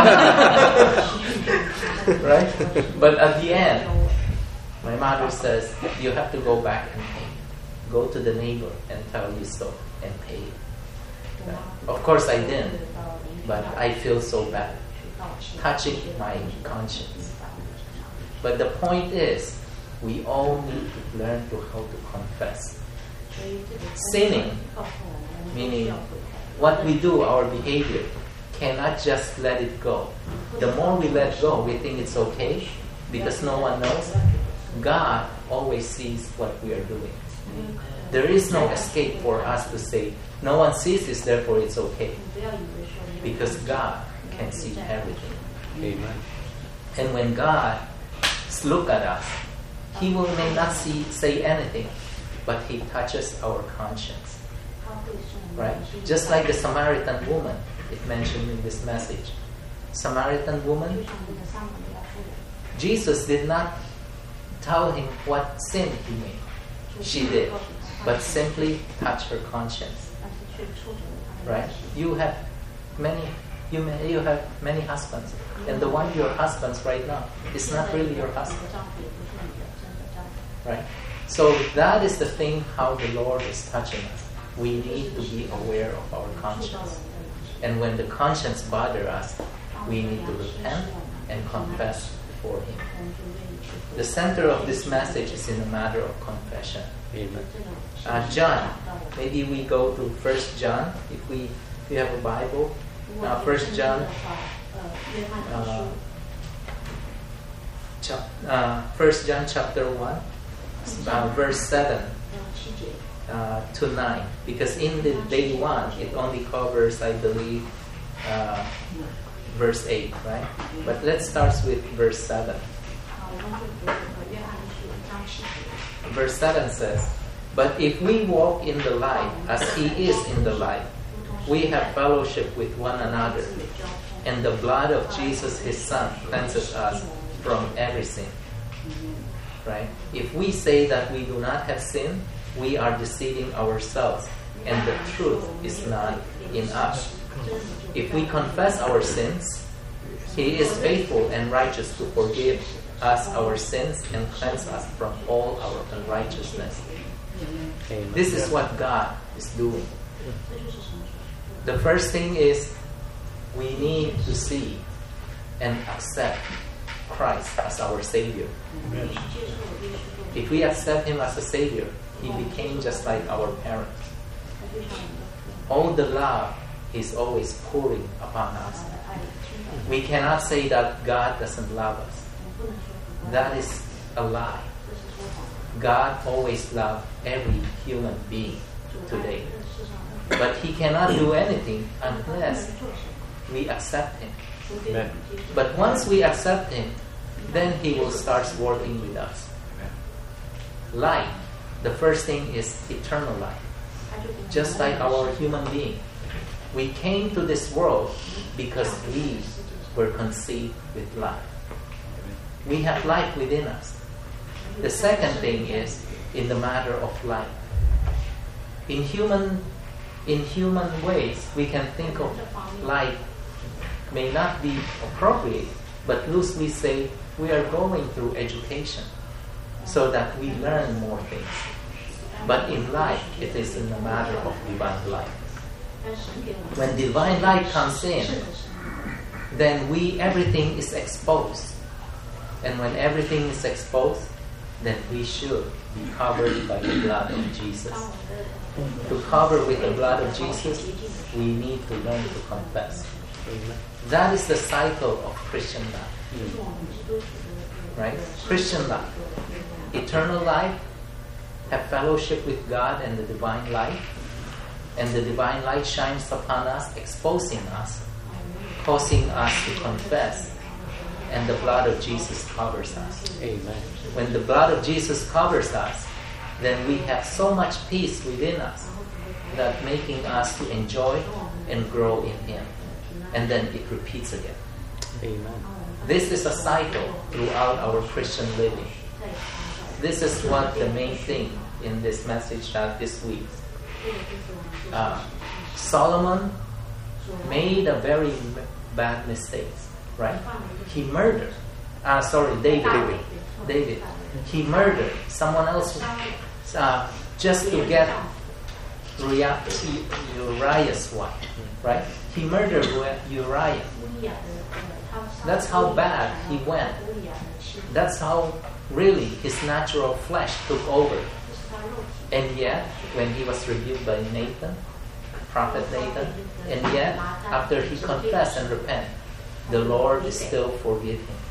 Right? But at the end, my mother says, "You have to go back and pay. Go to the neighbor and tell you stole and pay it." Right? Of course I didn't. But I feel so bad, touching my conscience. But the point is, we all need to learn how to confess. Sinning, meaning what we do, our behavior, cannot just let it go. The more we let go, we think it's okay because no one knows. God always sees what we are doing. There is no escape for us to say, no one sees this, therefore it's okay. Because God can see everything. Amen. And when God looks at us, He may not say anything, but He touches our conscience. Right? Just like the Samaritan woman, it mentioned in this message. Samaritan woman, Jesus did not tell him what sin he made. She did, but simply touched her conscience. Right? You have many husbands, and the one your husband's right now is not really your husband. Right? So that is the thing how the Lord is touching us. We need to be aware of our conscience. And when the conscience bothers us, we need to repent and confess before Him. The center of this message is in the matter of confession. Amen. John, maybe we go to 1 John, if you have a Bible. 1 John, 1 John chapter 1, verse 7 to 9. Because in the day 1, it only covers, I believe, verse 8, right? But let's start with verse 7. Verse 7 says, "But if we walk in the light as He is in the light, we have fellowship with one another, and the blood of Jesus, His Son, cleanses us from every sin." Right? If we say that we do not have sin, we are deceiving ourselves, and the truth is not in us. If we confess our sins, He is faithful and righteous to forgive us our sins and cleanse us from all our unrighteousness. This is what God is doing. The first thing is we need to see and accept Christ as our Savior. If we accept Him as a Savior, He became just like our parents. All the love is always pouring upon us. We cannot say that God doesn't love us. That is a lie. God always loved every human being today. But He cannot do anything unless we accept Him. Amen. But once we accept Him, then He will start working with us. Life, the first thing is eternal life. Just like our human being. We came to this world because we were conceived with life. We have life within us. The second thing is in the matter of life. In human ways, we can think of life may not be appropriate, but loosely say we are going through education so that we learn more things. But in life, it is in the matter of divine life. When divine light comes in, then everything is exposed. And when everything is exposed, then we should be covered by the blood of Jesus. To cover with the blood of Jesus, we need to learn to confess. That is the cycle of Christian life. Right? Christian life. Eternal life, have fellowship with God and the divine light. And the divine light shines upon us, exposing us, causing us to confess. And the blood of Jesus covers us. Amen. When the blood of Jesus covers us, then we have so much peace within us that making us to enjoy and grow in Him. And then it repeats again. Amen. This is a cycle throughout our Christian living. This is what the main thing in this message this week. Solomon made a very bad mistake, right? He murdered. David. He murdered someone else just to get Uriah's wife, right? He murdered Uriah. That's how bad he went. That's how really his natural flesh took over. And yet, when he was rebuked by Nathan, Prophet Nathan, and yet, after he confessed and repented, the Lord still forgave him.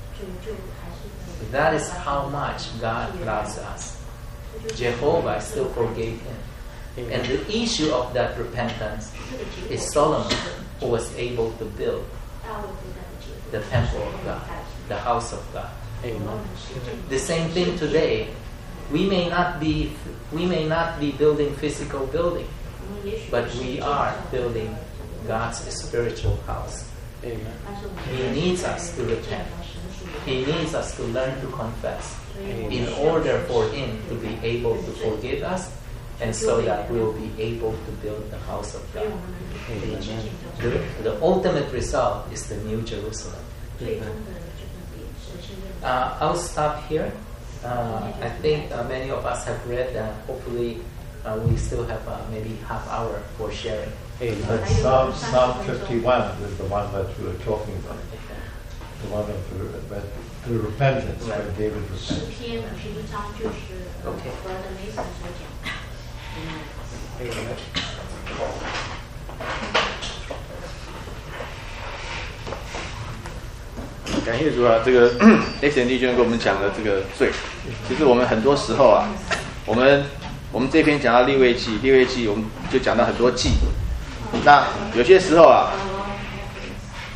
That is how much God loves us. Jehovah still forgave him. And the issue of that repentance is Solomon, who was able to build the temple of God, the house of God. Amen. The same thing today. We may not be building physical building, but we are building God's spiritual house. Amen. He needs us to repent. He needs us to learn to confess in order for Him to be able to forgive us, and so that we'll be able to build the house of God. Amen. The ultimate result is the New Jerusalem. I'll stop here. I think many of us have read, and hopefully we still have maybe half hour for sharing. But Psalm 51 is the one that we were talking about. The one of the repentance, right. when David repented. Okay. Amen. 感谢主啊，这个Jason弟兄跟我们讲的这个罪，其实我们很多时候啊，我们这篇讲到利未记，我们就讲到很多祭。那有些时候啊，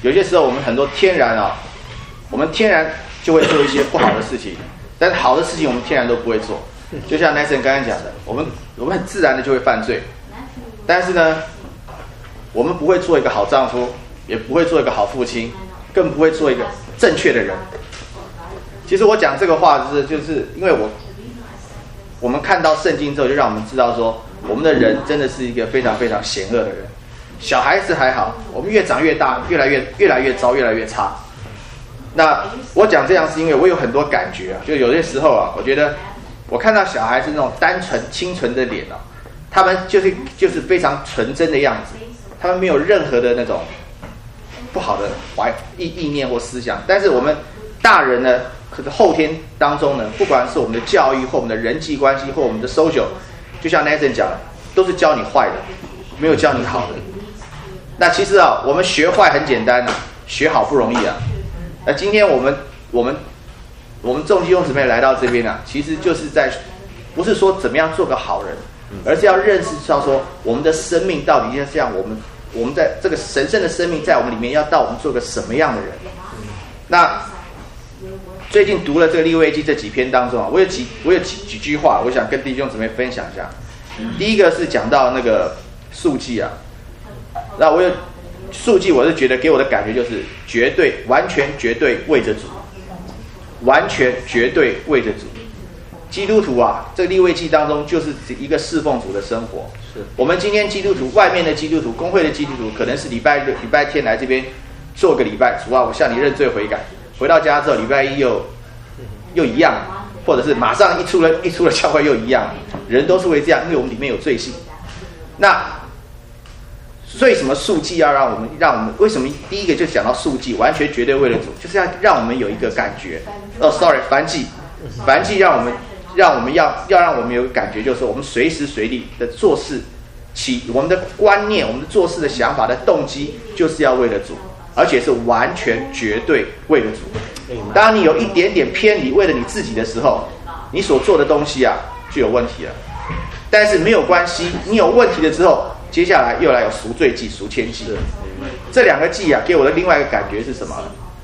有些时候我们很多天然啊，我们天然就会做一些不好的事情，但是好的事情我们天然都不会做。就像 Nathan 刚刚讲的，我们很自然的就会犯罪，但是呢，我们不会做一个好丈夫，也不会做一个好父亲，更不会做一个正确的人。其实我讲这个话就是因为我们看到圣经之后，就让我们知道说，我们的人真的是一个非常非常险恶的人。小孩子还好，我们越长越大，越来越糟，越来越差。那我讲这样是因为我有很多感觉啊，就有些时候啊，我觉得我看到小孩子那种单纯清纯的脸啊，他们就是非常纯真的样子，他们没有任何的那种不好的意念或思想。但是我们大人呢，可是后天当中呢，不管是我们的教育或我们的人际关系或我们的 social， 就像 Nathan 讲的，都是教你坏的，没有教你好的。那其实啊，我们学坏很简单啊，学好不容易啊。那今天我们众弟兄姊妹来到这边啊，其实就是不是说怎么样做个好人，而是要认识到说我们的生命到底要这样，我们在这个神圣的生命在我们里面要到我们做个什么样的人。那最近读了这个利未记这几篇当中啊，我有几句话，我想跟弟兄姊妹分享一下。第一个是讲到那个素祭啊，那素祭，我是觉得给我的感觉就是完全绝对为着主，完全绝对为着主。基督徒啊，这个利未记当中就是一个侍奉主的生活。是我们今天基督徒，外面的基督徒，公会的基督徒，可能是礼拜天来这边做个礼拜，主啊，我向你认罪悔改。回到家之后，礼拜一又一样，或者是马上一出了教会又一样。人都是会这样，因为我们里面有罪性。那所以什么素祭要让我们为什么第一个就讲到素祭，完全绝对为了主，就是要让我们有一个感觉。燔祭让我们让我们有个感觉，就是我们随时随地的做事我们的观念，我们的做事的想法的动机，就是要为了主，而且是完全绝对为了主。当你有一点点偏离，为了你自己的时候，你所做的东西啊就有问题了。但是没有关系，你有问题了之后，接下来又来有赎罪祭、赎愆祭。这两个祭啊，给我的另外一个感觉是什么？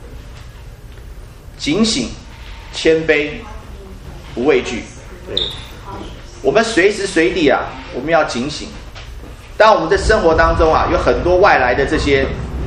警醒、谦卑、不畏惧。我们随时随地啊，我们要警醒。当我们的生活当中啊，有很多外来的这些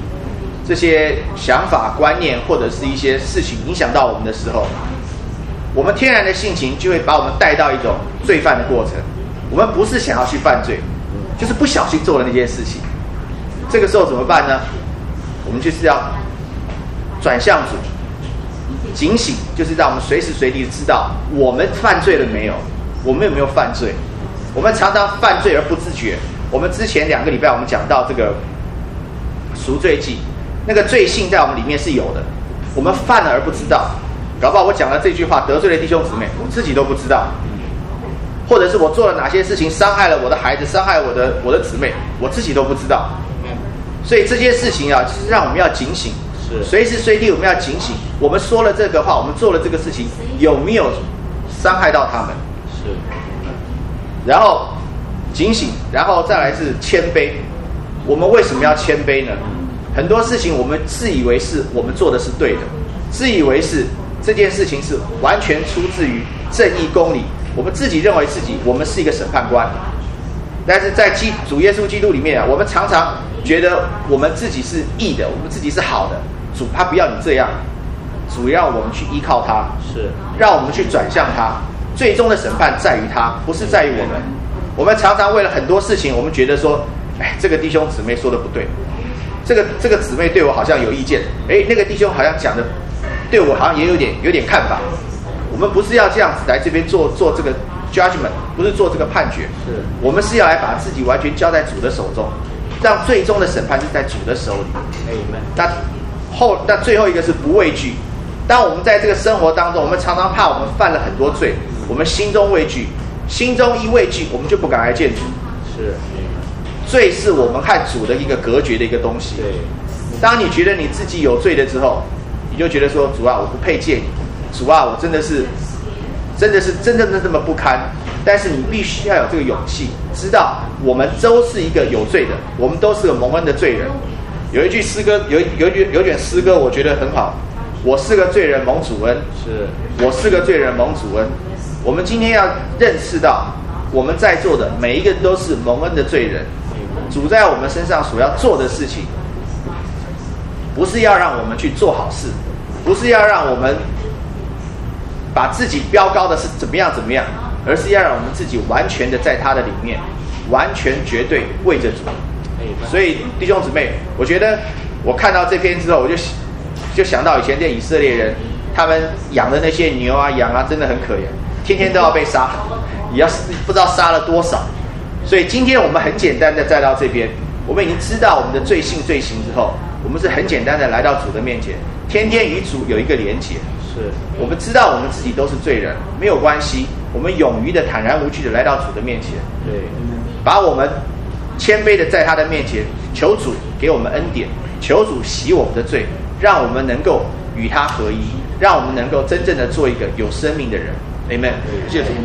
想法、观念或者是一些事情影响到我们的时候，我们天然的性情就会把我们带到一种罪犯的过程。我们不是想要去犯罪，就是不小心做了那件事情。这个时候怎么办呢？我们就是要转向主，警醒，就是让我们随时随地知道我们犯罪了没有，我们有没有犯罪。我们常常犯罪而不自觉。我们之前2个礼拜我们讲到这个赎罪祭，那个罪性在我们里面是有的，我们犯了而不知道。搞不好我讲了这句话得罪了弟兄姊妹，我自己都不知道。或者是我做了哪些事情伤害了我的孩子，伤害我的姊妹，我自己都不知道。所以这些事情啊，就是让我们要警醒，随时随地我们要警醒。我们说了这个话，我们做了这个事情，有没有伤害到他们？是。然后警醒，然后再来是谦卑。我们为什么要谦卑呢？很多事情我们自以为是我们做的是对的，自以为是这件事情是完全出自于正义公理。我们自己认为我们是一个审判官，但是在主耶稣基督里面啊，我们常常觉得我们自己是义的，我们自己是好的。主他不要你这样，主要我们去依靠他，是让我们去转向他。最终的审判在于他，不是在于我们。我们常常为了很多事情，我们觉得说，这个弟兄姊妹说的不对，这个姊妹对我好像有意见，那个弟兄好像讲的对我好像也有点看法。我们不是要这样子来这边做这个 judgment， 不是做这个判决，我们是要来把自己完全交在主的手中，让最终的审判是在主的手里。那最后一个是不畏惧。当我们在这个生活当中，我们常常怕我们犯了很多罪，我们心中畏惧，心中一畏惧，我们就不敢来见主。是，罪是我们和主的一个隔绝的一个东西。当你觉得你自己有罪的之后，你就觉得说，主啊，我不配见你。主啊，我真的是真正的这么不堪。但是你必须要有这个勇气，知道我们都是一个有罪的，我们都是个蒙恩的罪人。 有一句诗歌，有卷诗歌，我觉得很好。我是个罪人蒙主恩，我是个罪人蒙主恩。我们今天要认识到，我们在座的每一个都是蒙恩的罪人。主在我们身上所要做的事情，不是要让我们去做好事，不是要让我们把自己标高的是怎么样，而是要让我们自己完全的在他的里面，完全绝对为着主。所以弟兄姊妹，我觉得我看到这篇之后，我就想到以前这以色列人，他们养的那些牛啊、羊啊，真的很可怜，天天都要被杀，也要不知道杀了多少。所以今天我们很简单的再到这边，我们已经知道我们的罪性罪行之后，我们是很简单的来到主的面前，天天与主有一个连结。 是我们知道我们自己都是罪人，没有关系，我们勇于的坦然无惧的来到主的面前， 对， 把我们谦卑的在他的面前，求主给我们恩典，求主洗我们的罪，让我们能够与他合一，让我们能够真正的做一个有生命的人。 Amen。 谢谢主。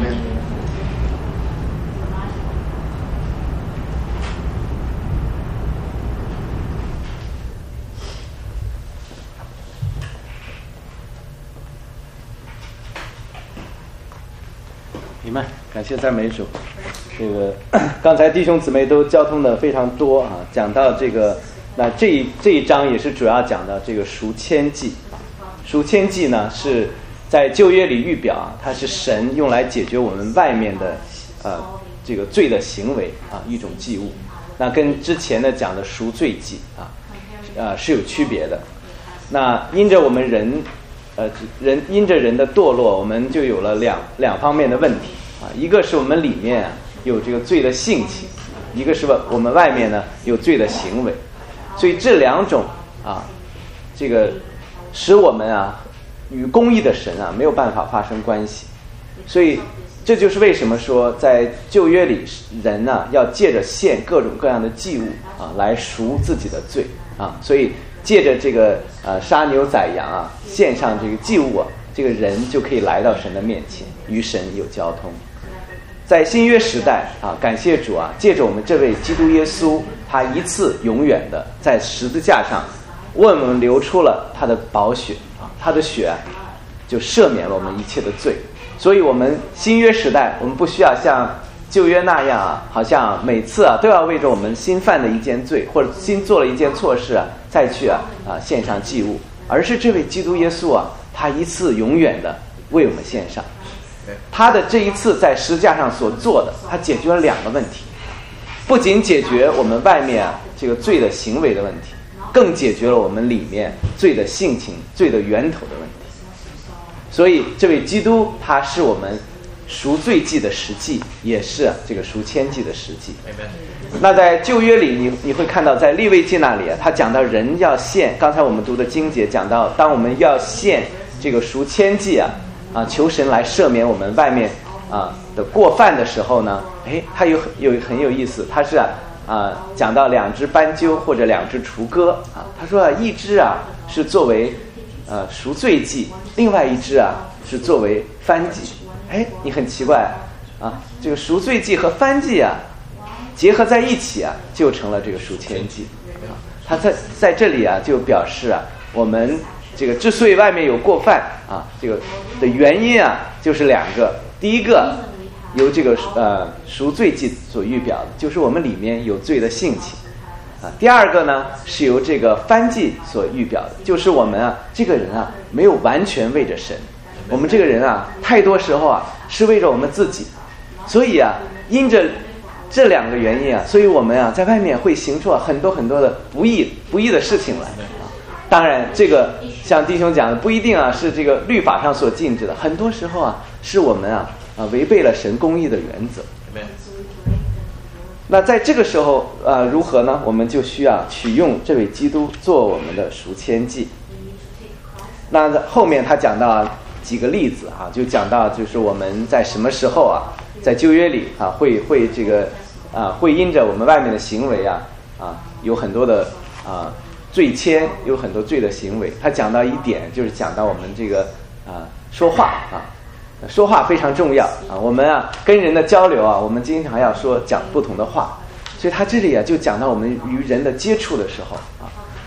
你们感谢赞美主。这个刚才弟兄姊妹都交通的非常多啊，讲到这个，那这一章也是主要讲到这个赎愆祭。赎愆祭呢是在旧约里预表啊，它是神用来解决我们外面的这个罪的行为啊一种祭物。那跟之前的讲的赎罪祭啊是有区别的。那因着我们因着人的堕落，我们就有了两方面的问题啊，一个是我们里面有这个罪的性情，一个是我们外面呢有罪的行为，所以这两种这个使我们与公义的神没有办法发生关系。所以这就是为什么说在旧约里人要借着献各种各样的祭物来赎自己的罪所以借着这个杀牛宰羊献上这个祭物这个人就可以来到神的面前，与神有交通。在新约时代感谢主借着我们这位基督耶稣，他一次永远的在十字架上为我们流出了他的宝血他的血就赦免了我们一切的罪。所以我们新约时代，我们不需要像旧约那样好像每次都要为着我们新犯的一件罪或者新做了一件错事再去献上祭物，而是这位基督耶稣他一次永远的为我们献上。他的这一次在十字架上所做的，他解决了两个问题，不仅解决我们外面这个罪的行为的问题，更解决了我们里面罪的性情、罪的源头的问题。所以这位基督他是我们赎罪祭的实际，也是这个赎愆祭的实际。那在旧约里你会看到，在利未记那里他讲到人要献，刚才我们读的经节讲到，当我们要献这个赎愆祭求神来赦免我们外面的过犯的时候呢，他很有意思，他是讲到2只斑鸠或者2只雏鸽他说一只是作为赎罪祭，另外一只是作为燔祭。你很奇怪这个赎罪祭和燔祭结合在一起就成了这个赎愆祭他在这里就表示我们这个之所以外面有过犯这个的原因就是两个。第一个由这个赎罪祭所预表的，就是我们里面有罪的性情第二个呢是由这个燔祭所预表的，就是我们这个人没有完全为着神，我们这个人太多时候是为着我们自己，所以因着这两个原因所以我们在外面会行出很多很多的不义的事情来当然这个像弟兄讲的不一定是这个律法上所禁止的，很多时候是我们违背了神公义的原则。那在这个时候如何呢？我们就需要取用这位基督做我们的赎愆祭。那后面他讲到几个例子就讲到就是我们在什么时候在旧约里会这个会因着我们外面的行为有很多的罪愆，有很多罪的行为。他讲到一点，就是讲到我们这个说话说话非常重要我们跟人的交流我们经常要讲不同的话，所以他这里就讲到我们与人的接触的时候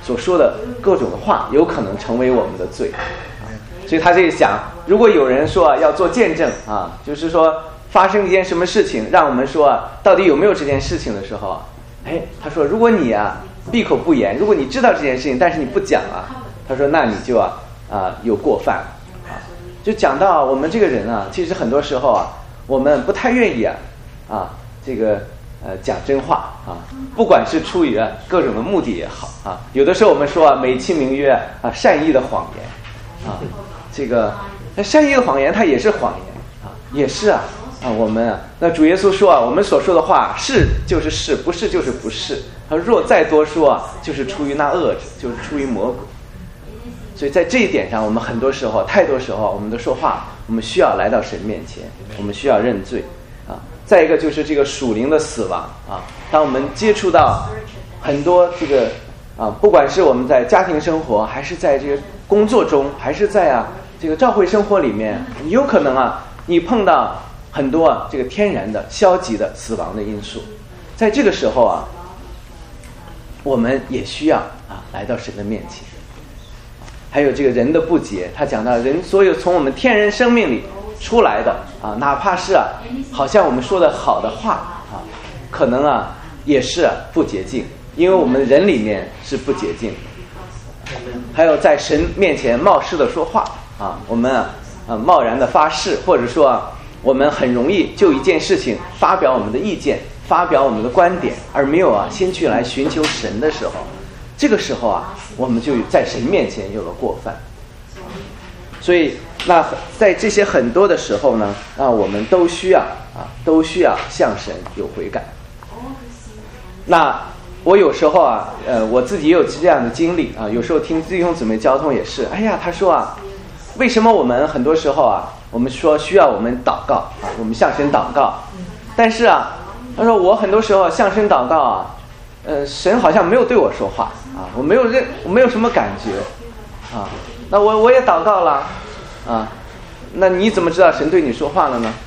所说的各种的话，有可能成为我们的罪。所以他这里想，如果有人说要做见证啊，就是说发生一件什么事情，让我们说到底有没有这件事情的时候，他说如果你闭口不言，如果你知道这件事情，但是你不讲他说那你就有过犯就讲到我们这个人其实很多时候我们不太愿意这个讲真话不管是出于各种的目的也好有的时候我们说美其名曰善意的谎言这个善意的谎言它也是谎言也是我们那主耶稣说我们所说的话是就是是，不是就是不是。他若再多说就是出于那恶者，就是出于魔鬼。所以在这一点上，我们很多时候太多时候我们的说话，我们需要来到神面前，我们需要认罪再一个就是这个属灵的死亡当我们接触到很多这个不管是我们在家庭生活，还是在这个工作中，还是在这个教会生活里面，你有可能你碰到很多这个天然的消极的死亡的因素。在这个时候我们也需要来到神的面前。还有这个人的不洁，他讲到人所有从我们天然生命里出来的哪怕是好像我们说的好的话可能也是不洁净，因为我们人里面是不洁净。还有在神面前冒失的说话我们贸然的发誓，或者说我们很容易就一件事情发表我们的意见，发表我们的观点，而没有先去来寻求神的时候，这个时候我们就在神面前有了过犯。所以那在这些很多的时候呢我们都需要向神有悔改。那我有时候我自己也有这样的经历有时候听弟兄姊妹交通也是，他说为什么我们很多时候我们说需要我们祷告我们向神祷告，但是他说我很多时候向神祷告神好像没有对我说话我没有什么感觉那我也祷告了那你怎么知道神对你说话了呢？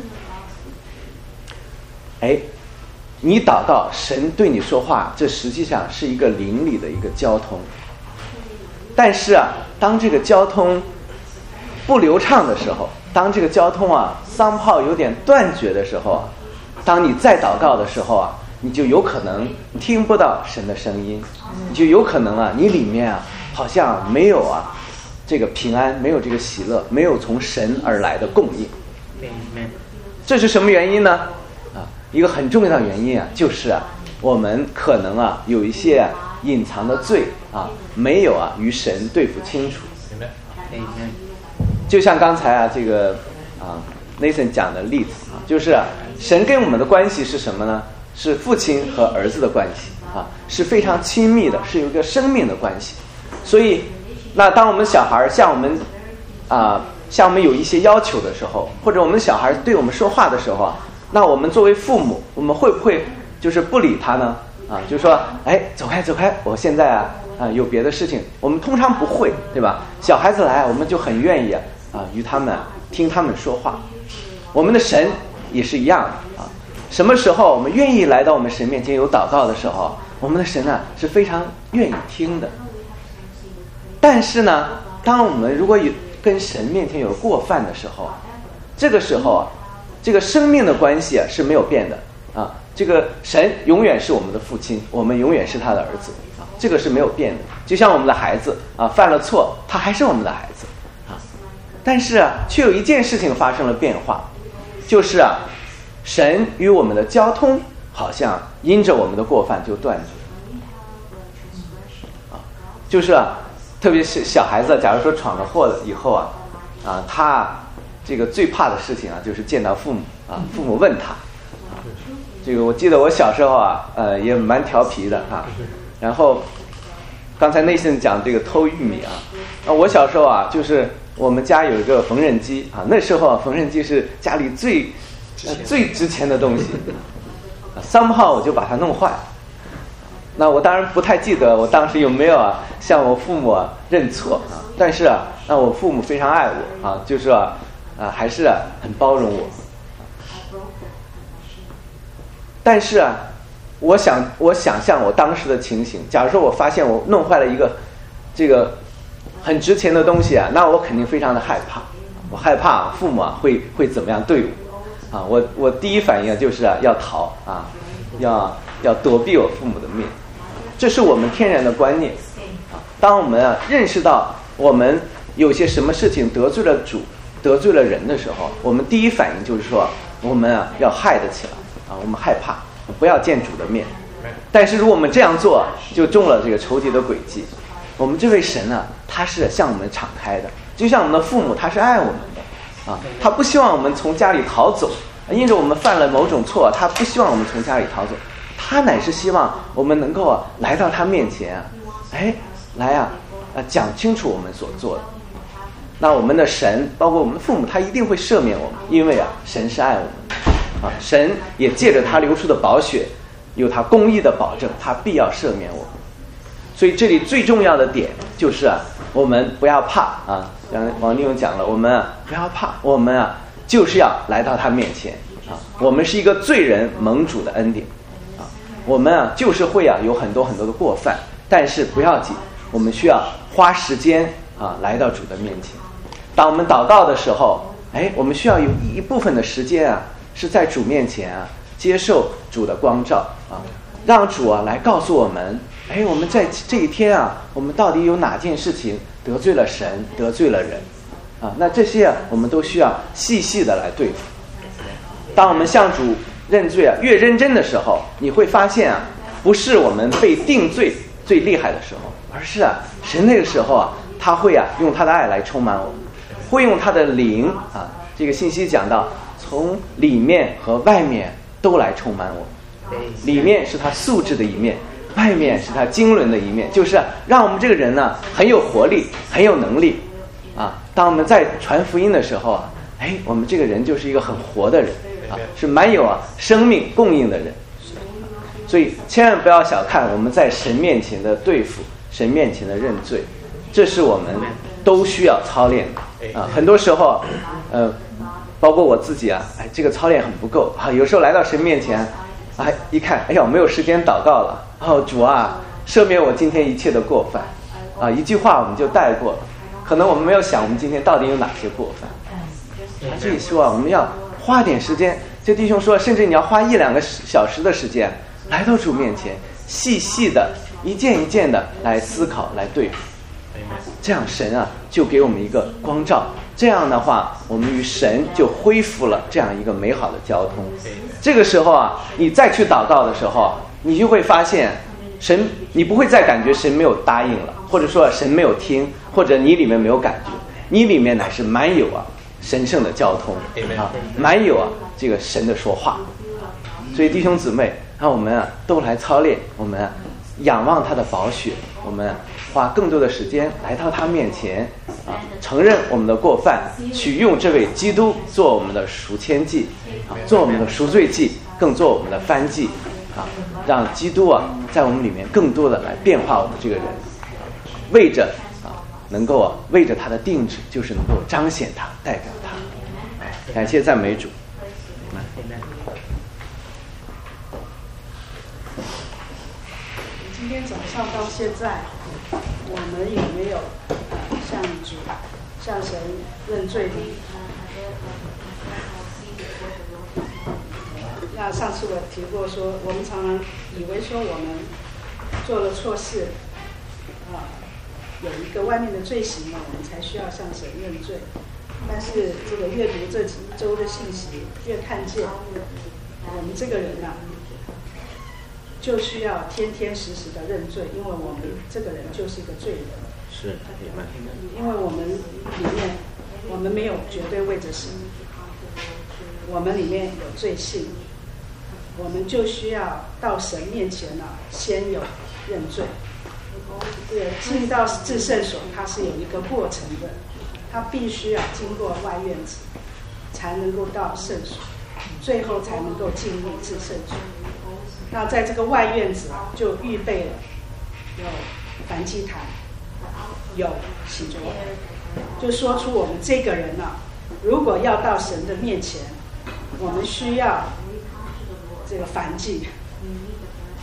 你祷告神对你说话，这实际上是一个灵里的一个交通。但是当这个交通不流畅的时候，当这个交通somehow有点断绝的时候当你再祷告的时候你就有可能听不到神的声音，你就有可能你里面好像没有这个平安，没有这个喜乐，没有从神而来的供应。这是什么原因呢？一个很重要的原因就是我们可能有一些隐藏的罪没有与神对付清楚。就像刚才这个Nathan 讲的例子就是神跟我们的关系是什么呢？是父亲和儿子的关系是非常亲密的，是有一个生命的关系。所以那当我们小孩向我们有一些要求的时候，或者我们小孩对我们说话的时候那我们作为父母，我们会不会就是不理他呢？就说走开走开，我现在有别的事情。我们通常不会，对吧？小孩子来我们就很愿意与他们听他们说话。我们的神也是一样的什么时候我们愿意来到我们神面前有祷告的时候，我们的神是非常愿意听的。但是呢，当我们如果跟神面前有过犯的时候，这个时候这个生命的关系是没有变的这个神永远是我们的父亲，我们永远是他的儿子这个是没有变的。就像我们的孩子犯了错，他还是我们的孩子但是却有一件事情发生了变化，就是神与我们的交通好像因着我们的过犯就断绝就是特别是小孩子假如说闯了祸了以后他这个最怕的事情就是见到父母父母问他这个我记得我小时候也蛮调皮的然后刚才内森讲这个偷玉米我小时候就是我们家有一个缝纫机那时候缝纫机是家里最值钱的东西somehow我就把它弄坏。那我当然不太记得我当时有没有向我父母认错但是那我父母非常爱我就是还是很包容我。但是我想象我当时的情形，假如说我发现我弄坏了一个这个很值钱的东西啊，那我肯定非常的害怕，我害怕父母啊会怎么样对我啊，我第一反应就是要逃啊，要躲避我父母的面，这是我们天然的观念啊。当我们认识到我们有些什么事情得罪了主，得罪了人的时候，我们第一反应就是说我们要害得起来啊，我们害怕不要见主的面。但是如果我们这样做，就中了这个仇敌的诡计。我们这位神呢，他是向我们敞开的，就像我们的父母，他是爱我们的啊，他不希望我们从家里逃走，因着我们犯了某种错，他不希望我们从家里逃走，他乃是希望我们能够来到他面前来讲清楚我们所做的。那我们的神，包括我们的父母，他一定会赦免我们，因为神是爱我们的啊，神也借着他流出的宝血，有他公义的保证，他必要赦免我们。所以这里最重要的点就是我们不要怕啊，刚才王弟兄讲了，我们不要怕，我们就是要来到他面前啊，我们是一个罪人蒙主的恩典啊，我们就是会有很多很多的过犯，但是不要紧，我们需要花时间来到主的面前。当我们祷告的时候，我们需要有一部分的时间是在主面前接受主的光照啊，让主来告诉我们，我们在这一天我们到底有哪件事情得罪了神，得罪了人啊？那这些我们都需要细细的来对付。当我们向主认罪越认真的时候，你会发现不是我们被定罪最厉害的时候，而是神那个时候他会用他的爱来充满我们，会用他的灵这个信息讲到，从里面和外面都来充满我们。里面是他素质的一面，外面是他经纶的一面，就是让我们这个人很有活力，很有能力啊。当我们在传福音的时候我们这个人就是一个很活的人是蛮有生命供应的人。所以千万不要小看我们在神面前的对付，神面前的认罪，这是我们都需要操练的很多时候包括我自己这个操练很不够有时候来到神面前一看我没有时间祷告了主赦免我今天一切的过犯一句话我们就带过了，可能我们没有想我们今天到底有哪些过犯。这里说我们要花点时间，这弟兄说甚至你要花1-2个小时的时间来到主面前，细细的一件一件的来思考，来对付，这样神就给我们一个光照，这样的话我们与神就恢复了这样一个美好的交通。这个时候你再去祷告的时候，你就会发现神，你不会再感觉神没有答应了，或者说神没有听，或者你里面没有感觉，你里面乃是满有神圣的交通满有这个神的说话。所以弟兄姊妹，让我们都来操练，我们仰望他的宝血，我们花更多的时间来到他面前承认我们的过犯，取用这位基督做我们的赎愆祭做我们的赎罪祭，更做我们的燔祭让基督在我们里面更多的来变化我们这个人，为着能够为着他的定旨，就是能够彰显他，代表他。感谢赞美主。 今天早上到现在，我们有没有向主、向神认罪呢？那上次我提过说，我们常常以为说我们做了错事，有一个外面的罪行我们才需要向神认罪。但是这个阅读这几周的信息，越看见我们这个人就需要天天时时的认罪，因为我们这个人就是一个罪人。 是， 因为我们里面，我们没有绝对为着神，我们里面有罪性，我们就需要到神面前先有认罪。进到至圣所，它是有一个过程的，它必须要经过外院子，才能够到圣所，最后才能够进入至圣所。那在这个外院子就预备了有燔祭坛，有洗濯，就说出我们这个人如果要到神的面前，我们需要这个燔祭，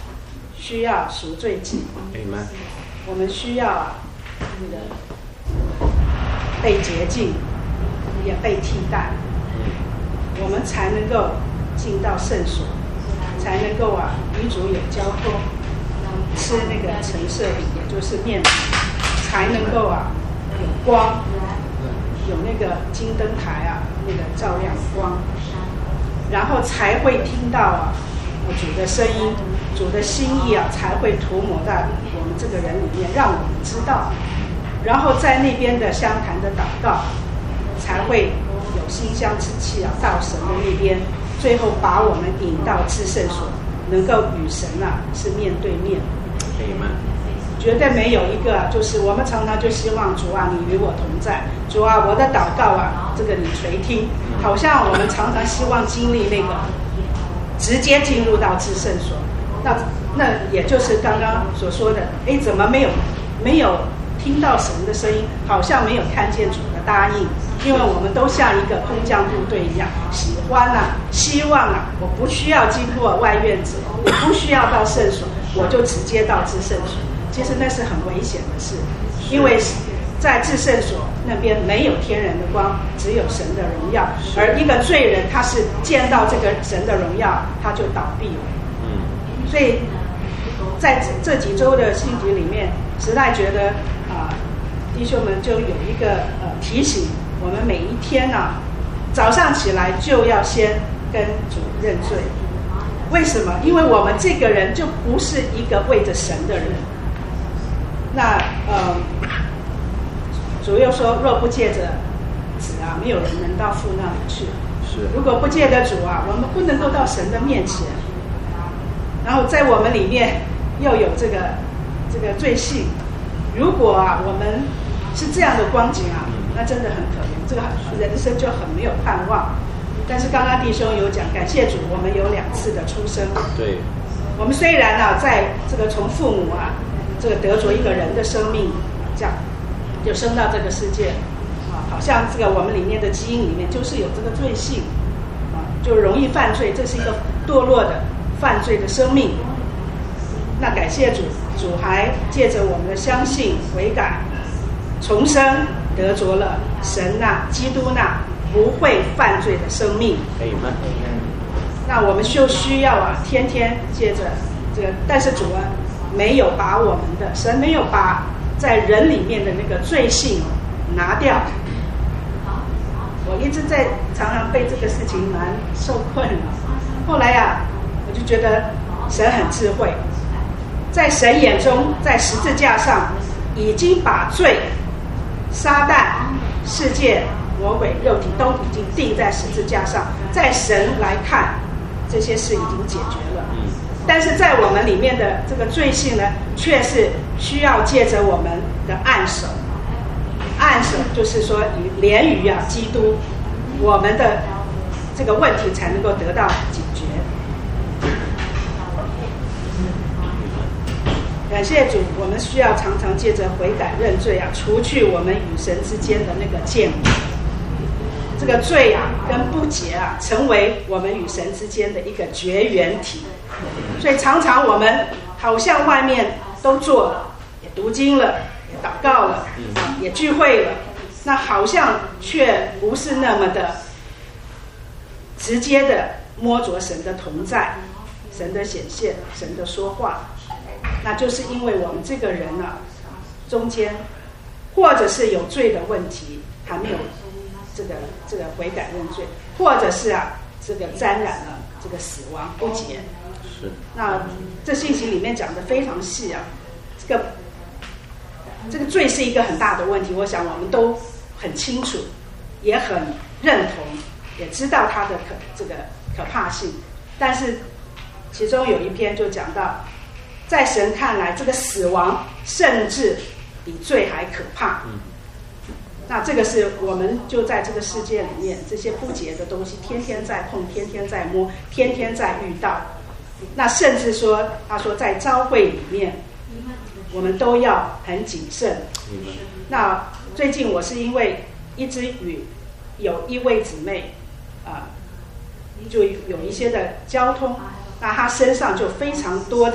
需要赎罪祭，我们需要那个被洁净，也被替代，我们才能够进到圣所，才能够与主有交通，吃那个陈设饼，也就是面饼，才能够有光，有那个金灯台那个照亮光，然后才会听到主的声音，主的心意才会涂抹在我们这个人里面，让我们知道，然后在那边的相谈的祷告，才会有馨香之气到神的那边，最后把我们引到至圣所，能够与神是面对面。绝对没有一个就是我们常常就希望主你与我同在，主我的祷告这个你垂听，好像我们常常希望经历那个直接进入到至圣所，那也就是刚刚所说的，怎么没有听到神的声音，好像没有看见主的答应，因为我们都像一个空降部队一样，喜欢希望我不需要经过外院子，我不需要到圣所，我就直接到至圣所。其实那是很危险的事，因为在至圣所那边没有天然的光，只有神的荣耀，而一个罪人他是见到这个神的荣耀，他就倒闭了。所以在这几周的信息里面，实在觉得弟兄们就有一个提醒，我们每一天早上起来就要先跟主认罪。为什么？因为我们这个人就不是一个为着神的人。那主又说，若不借着子没有人能到父那里去。是。如果不借着主我们不能够到神的面前。然后在我们里面又有这个罪性，如果我们是这样的光景那真的很可怜，这个人生就很没有盼望。但是刚刚弟兄有讲，感谢主，我们有2次的出生。对。我们虽然在这个从父母这个得着一个人的生命，这样就生到这个世界好像这个我们里面的基因里面就是有这个罪性就容易犯罪，这是一个堕落的犯罪的生命。那感谢主，主还借着我们的相信悔改重生，得着了神基督不会犯罪的生命。那我们就需要天天借着这个，但是主没有把我们的神没有把在人里面的那个罪性拿掉。我一直在常常被这个事情蛮受困扰。后来我就觉得神很智慧，在神眼中，在十字架上已经把罪、撒旦、世界、魔鬼、肉体都已经钉在十字架上，在神来看，这些事已经解决了。但是在我们里面的这个罪性呢，却是需要借着我们的按手，按手就是说连于基督，我们的这个问题才能够得到解决。感谢主，我们需要常常借着悔改认罪除去我们与神之间的那个芥末。这个罪跟不洁成为我们与神之间的一个绝缘体。所以常常我们好像外面都做了，也读经了，也祷告了，也聚会了，那好像却不是那么的直接的摸着神的同在，神的显现，神的说话。那就是因为我们这个人中间或者是有罪的问题，还没有这个悔改认罪，或者是这个沾染了这个死亡不洁。是。那这信息里面讲的非常细这个罪是一个很大的问题，我想我们都很清楚，也很认同，也知道它的可怕性。但是其中有一篇就讲到，在神看来，这个死亡甚至比罪还可怕。那这个是我们就在这个世界里面，这些不洁的东西天天在碰，天天在摸，天天在遇到。那甚至说，他说在教会里面，我们都要很谨慎。那最近我是因为一直与有一位姊妹就有一些的交通，那她身上就非常多的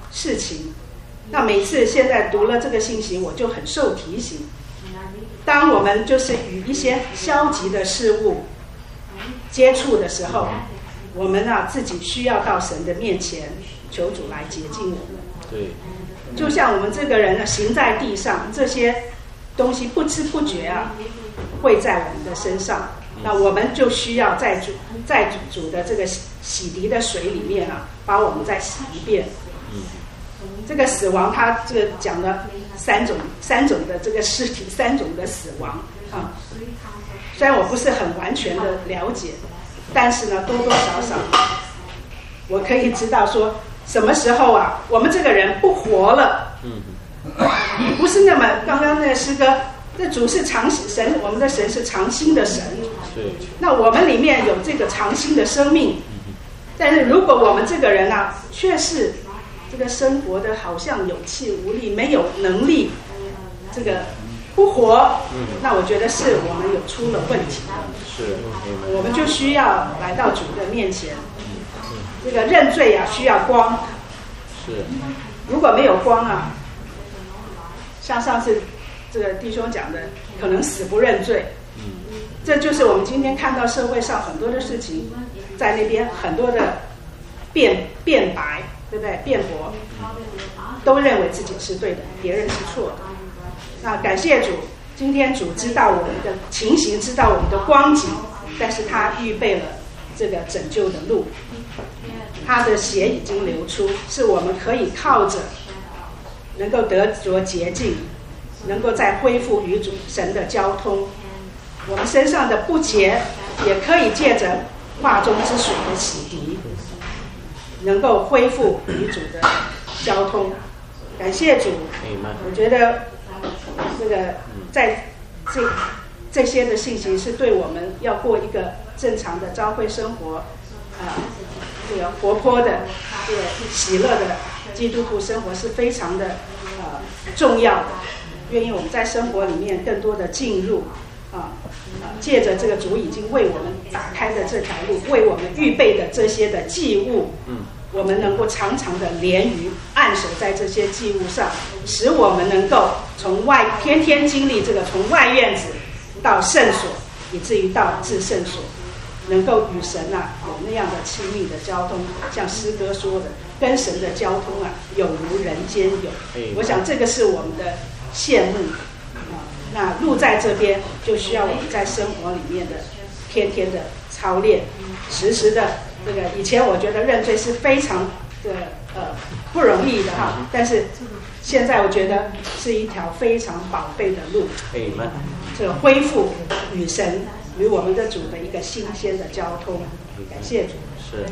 事情。那每次现在读了这个信息，我就很受提醒。当我们就是与一些消极的事物接触的时候，我们自己需要到神的面前求主来洁净我们。 对， 就像我们这个人行在地上，这些东西不知不觉会在我们的身上。那我们就需要在主的这个洗涤的水里面把我们再洗一遍。这个死亡，他这个讲了三种的这个尸体，3种的死亡啊。虽然我不是很完全的了解，但是呢，多多少少我可以知道说，什么时候我们这个人不活了。不是那么刚刚那个诗歌，那主是常神，我们的神是常新的神。那我们里面有这个常新的生命，但是如果我们这个人却是这个生活的好像有气无力，没有能力，这个不活，那我觉得是我们有出了问题。我们就需要来到主的面前。这个认罪需要光。如果没有光像上次这个弟兄讲的，可能死不认罪。这就是我们今天看到社会上很多的事情，在那边很多的辩白，对不对？辩驳，都认为自己是对的，别人是错的。那感谢主，今天主知道我们的情形，知道我们的光景，但是他预备了这个拯救的路，他的血已经流出，是我们可以靠着能够得着洁净，能够再恢复与主神的交通。我们身上的不洁也可以借着话中之水的洗涤，能够恢复与主的交通。感谢主，我觉得这个在这些的信息是对我们要过一个正常的教会生活，这个活泼的、这个喜乐的基督徒生活是非常的重要的。愿意我们在生活里面更多的进入借着这个主已经为我们打开的这条路，为我们预备的这些的祭物，我们能够常常的连于按手在这些祭物上，使我们能够从天天经历这个从外院子到圣所，以至于到至圣所，能够与神有那样的亲密的交通，像诗歌说的，跟神的交通有如人间有。我想这个是我们的羡慕。那路在这边，就需要我们在生活里面的天天的操练，时时的这个。以前我觉得认罪是非常的不容易的但是现在我觉得是一条非常宝贝的路。这个恢复与神与我们的主的一个新鲜的交通。感谢主。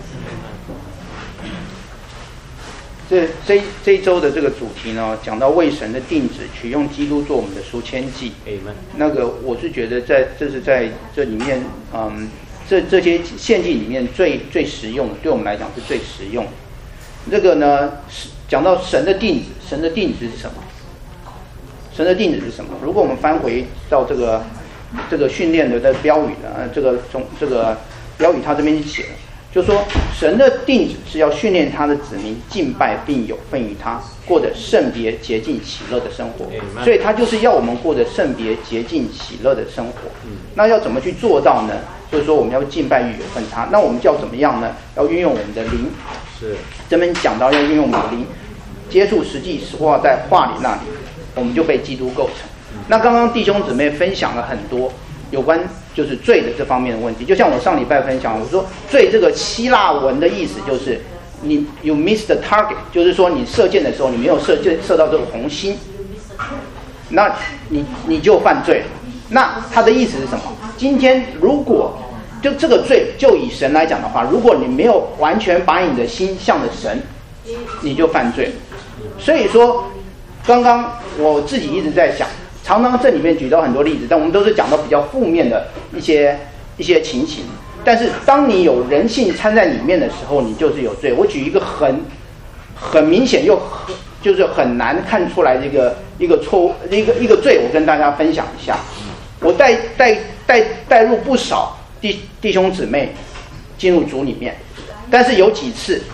这一周的这个主题呢，讲到为神的定旨，取用基督做我们的赎愆祭。那个我是觉得这是在这里面，这些献祭里面最实用的，对我们来讲是最实用的。这个呢，讲到神的定旨，神的定旨是什么？神的定旨是什么？如果我们翻回到这个训练的标语呢，这个标语他这边写了。就说神的定旨是要训练他的子民敬拜并有份于他，过着圣别洁净喜乐的生活。所以他就是要我们过着圣别洁净喜乐的生活。那要怎么去做到呢？就是说我们要敬拜与有份他。那我们就要怎么样呢？要运用我们的灵。这边讲到要运用我们的灵，接触实际实化在话里那里，我们就被基督构成。那刚刚弟兄姊妹分享了很多有关就是罪的这方面的问题。就像我上礼拜分享，我说罪这个希腊文的意思就是you miss the target， 就是说你射箭的时候你没有射到这个红心，那你就犯罪了。那他的意思是什么？今天如果就这个罪，就以神来讲的话，如果你没有完全把你的心向着神，你就犯罪。所以说刚刚我自己一直在想，常常这里面举到很多例子，但我们都是讲到比较负面的一些情形。但是当你有人性掺在里面的时候，你就是有罪。我举一个很明显又就是很难看出来的一个错误一个罪，我跟大家分享一下。我带入不少弟兄姊妹进入主里面，但是有几次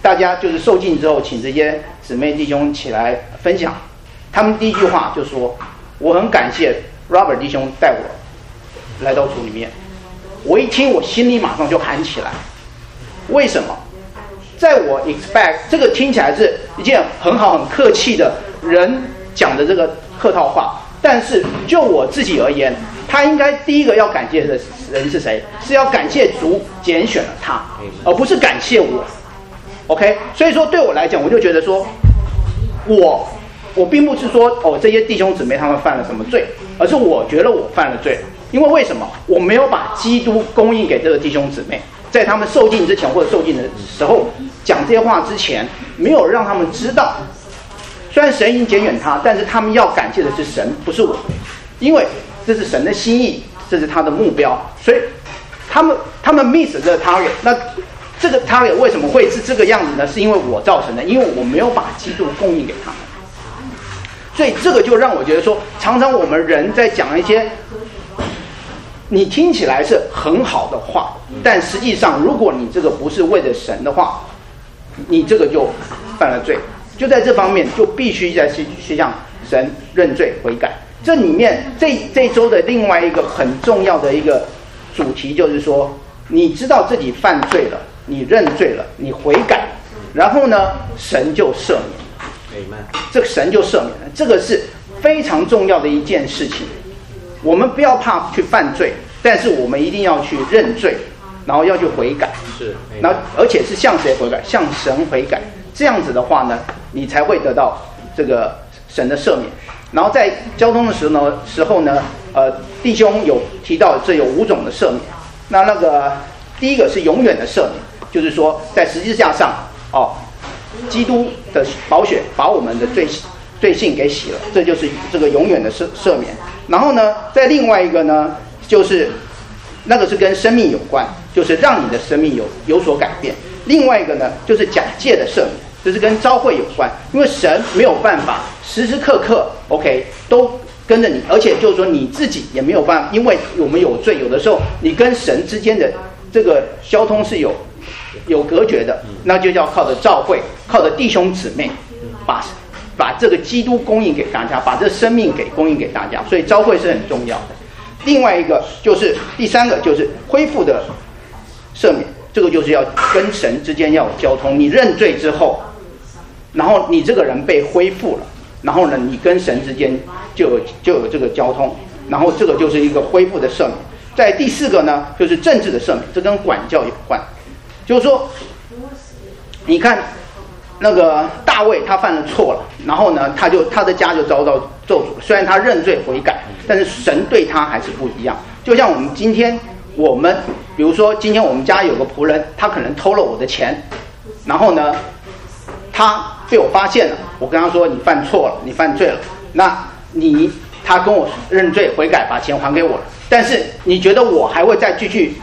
大家就是受浸之后，请这些姊妹弟兄起来分享。他们第一句话就说：“我很感谢 Robert 弟兄带我来到主里面。”我一听，我心里马上就喊起来。为什么？在我 expect 这个听起来是一件很好很客气的人讲的这个客套话，但是就我自己而言，他应该第一个要感谢的人是谁？是要感谢主拣选了他，而不是感谢我。OK， 所以说对我来讲，我就觉得说，我并不是说这些弟兄姊妹他们犯了什么罪，而是我觉得我犯了罪。因为什么？我没有把基督供应给这个弟兄姊妹，在他们受浸之前或者受浸的时候讲这些话之前，没有让他们知道。虽然神已经拣选他，但是他们要感谢的是神，不是我，因为这是神的心意，这是他的目标，所以他们 miss 这个 target。那这个 target 为什么会是这个样子呢？是因为我造成的，因为我没有把基督供应给他们。所以这个就让我觉得说，常常我们人在讲一些你听起来是很好的话，但实际上如果你这个不是为了神的话，你这个就犯了罪。就在这方面就必须再去向神认罪悔改。这里面这周的另外一个很重要的一个主题就是说，你知道自己犯罪了，你认罪了，你悔改，然后呢神就赦免了。这个神就赦免了，这个是非常重要的一件事情。我们不要怕去犯罪，但是我们一定要去认罪，然后要去悔改。是，然后而且是向谁悔改？向神悔改。这样子的话呢，你才会得到这个神的赦免。然后在交通的时候呢，弟兄有提到这有5种的赦免。那个第一个是永远的赦免，就是说在十字架上基督的宝血把我们的罪性给洗了，这就是这个永远的赦免。然后呢，在另外一个呢，就是那个是跟生命有关，就是让你的生命有所改变。另外一个呢，就是假借的赦免，这是跟召会有关，因为神没有办法时时刻刻 OK 都跟着你，而且就是说你自己也没有办法，因为我们有罪，有的时候你跟神之间的这个交通是有隔绝的，那就要靠着召会，靠着弟兄姊妹把这个基督供应给大家，把这生命供应给大家，所以召会是很重要的。另外一个就是第三个就是恢复的赦免，这个就是要跟神之间要有交通。你认罪之后，然后你这个人被恢复了，然后呢，你跟神之间就有这个交通，然后这个就是一个恢复的赦免。在第4个呢，就是政治的赦免，这跟管教有关。就是说，你看那个大卫他犯了错了，然后呢，他的家就遭到咒诅。虽然他认罪悔改，但是神对他还是不一样。就像我们今天，比如说今天我们家有个仆人，他可能偷了我的钱，然后呢，他被我发现了，我跟他说你犯错了，你犯罪了，那他跟我认罪悔改，把钱还给我了，但是你觉得我还会再继续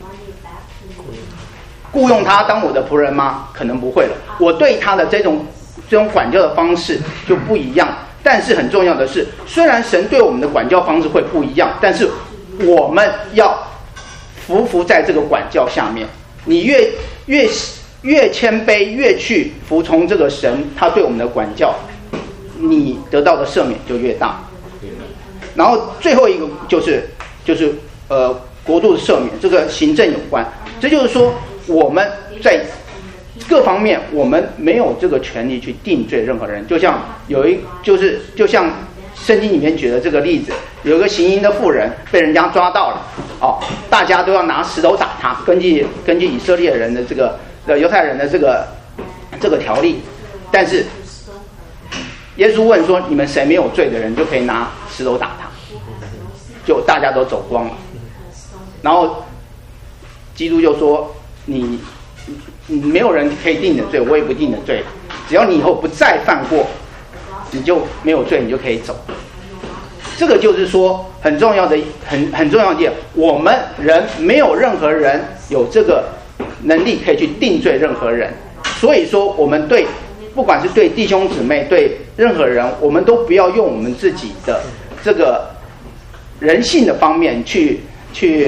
雇佣他当我的仆人吗？可能不会了。我对他的这种管教的方式就不一样。但是很重要的是，虽然神对我们的管教方式会不一样，但是我们要服在这个管教下面。你越谦卑，越去服从这个神他对我们的管教，你得到的赦免就越大。然后最后一个就是国度的赦免，这个行政有关。这就是说我们在各方面我们没有这个权利去定罪任何人。就像就像圣经里面举的这个例子，有个行淫的妇人被人家抓到了，大家都要拿石头打他，根据以色列人的这个犹太人的这个条例。但是耶稣问说，你们谁没有罪的人就可以拿石头打他，就大家都走光了。然后基督就说，你没有人可以定你的罪，我也不定你的罪，只要你以后不再犯过，你就没有罪，你就可以走。这个就是说很重要的很重要的一点，我们人没有任何人有这个能力可以去定罪任何人。所以说我们不管是对弟兄姊妹，对任何人，我们都不要用我们自己的这个人性的方面去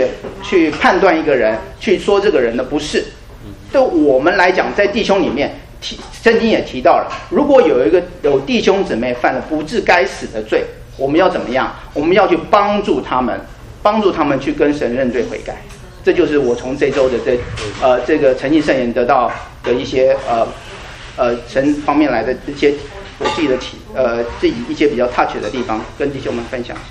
判断一个人，去说这个人的不是。对我们来讲，在弟兄里面圣经也提到了，如果有弟兄姊妹犯了不治该死的罪，我们要怎么样？我们要去帮助他们去跟神认罪悔改。这就是我从这周的这个诚信圣言得到的一些神方面来的一些我自己的自己一些比较 touch 的地方，跟弟兄们分享一下。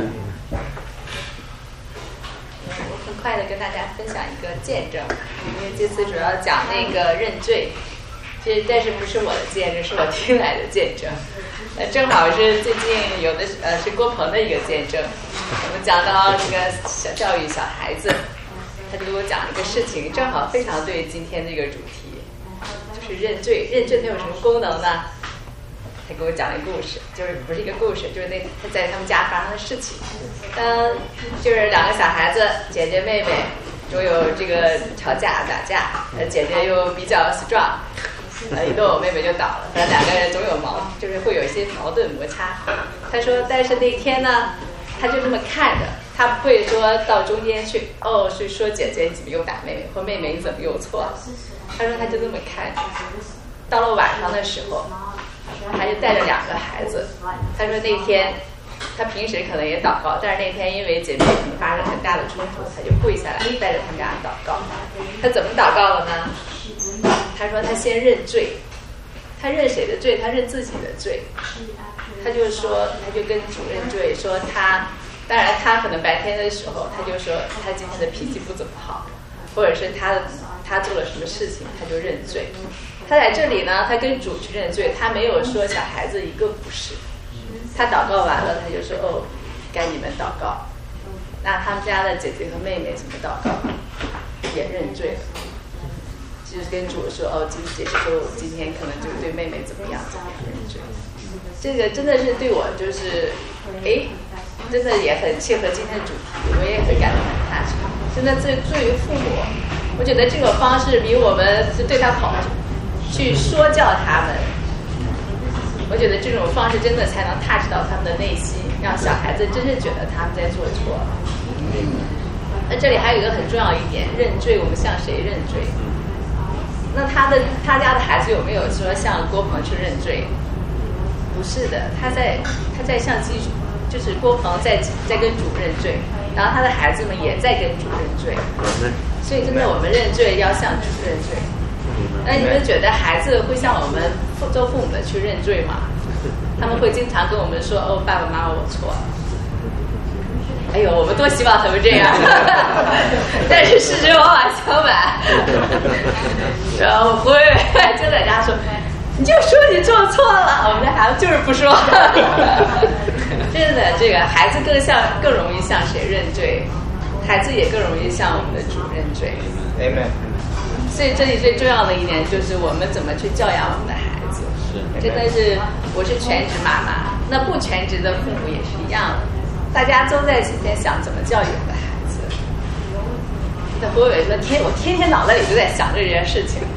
我很快的跟大家分享一个见证，因为这次主要讲那个认罪，但是不是我的见证，是我听来的见证。正好是最近有的是郭鹏的一个见证，我们讲到这个教育小孩子，他就给我讲了一个事情，正好非常对今天这个主题，就是认罪。认罪它有什么功能呢？他给我讲了一个故事，就是不是一个故事，就是他在他们家发生的事情。就是两个小孩子，姐姐妹妹，都有这个吵架打架，姐姐又比较 strong， 一动妹妹就倒了，反正两个人总有就是会有一些矛盾摩擦。他说，但是那天呢，他就这么看着，他不会说到中间去，是说姐姐你怎么又打妹妹，或妹妹你怎么又错了。他说他就这么看着，到了晚上的时候。他就带着两个孩子，他说那天他平时可能也祷告，但是那天因为姐妹可能发生很大的冲突，他就跪下来带着他们俩祷告。他怎么祷告的呢？他说他先认罪，他认谁的罪？他认自己的罪。他就说，他就跟主认罪，说当然他可能白天的时候，他就说他今天的脾气不怎么好，或者是他做了什么事情，他就认罪。他在这里呢，他跟主去认罪，他没有说小孩子一个不是。他祷告完了，他就说该你们祷告。那他们家的姐姐和妹妹怎么祷告？也认罪了，就是跟主说姐姐说我今天可能就对妹妹怎么样认罪。这个真的是对我就是真的也很切合今天的主题，我也很感动很踏实。真的作为父母，我觉得这种方式比我们是对他好。去说教他们，我觉得这种方式真的才能touch到他们的内心，让小孩子真正觉得他们在做错。那这里还有一个很重要一点，认罪，我们向谁认罪？那他家的孩子有没有说向郭鹏去认罪？不是的，他在向就是郭鹏在跟主认罪，然后他的孩子们也在跟主认罪。所以真的，我们认罪要向主认罪。那你们觉得孩子会像我们做父母的去认罪吗？他们会经常跟我们说爸爸妈妈我错了。哎呦，我们多希望他们这样，但是事实往往相反。然后会就在家说，你就说你做错了，我们的孩子就是不说。真的，这个孩子更容易向谁认罪，孩子也更容易向我们的主认罪。 Amen。 所以这里最重要的一点就是我们怎么去教养我们的孩子。真的是，我是全职妈妈，那不全职的父母也是一样的，大家都在今天想怎么教育我们的孩子。那胡伟说，我天天脑袋里都在想这件事情。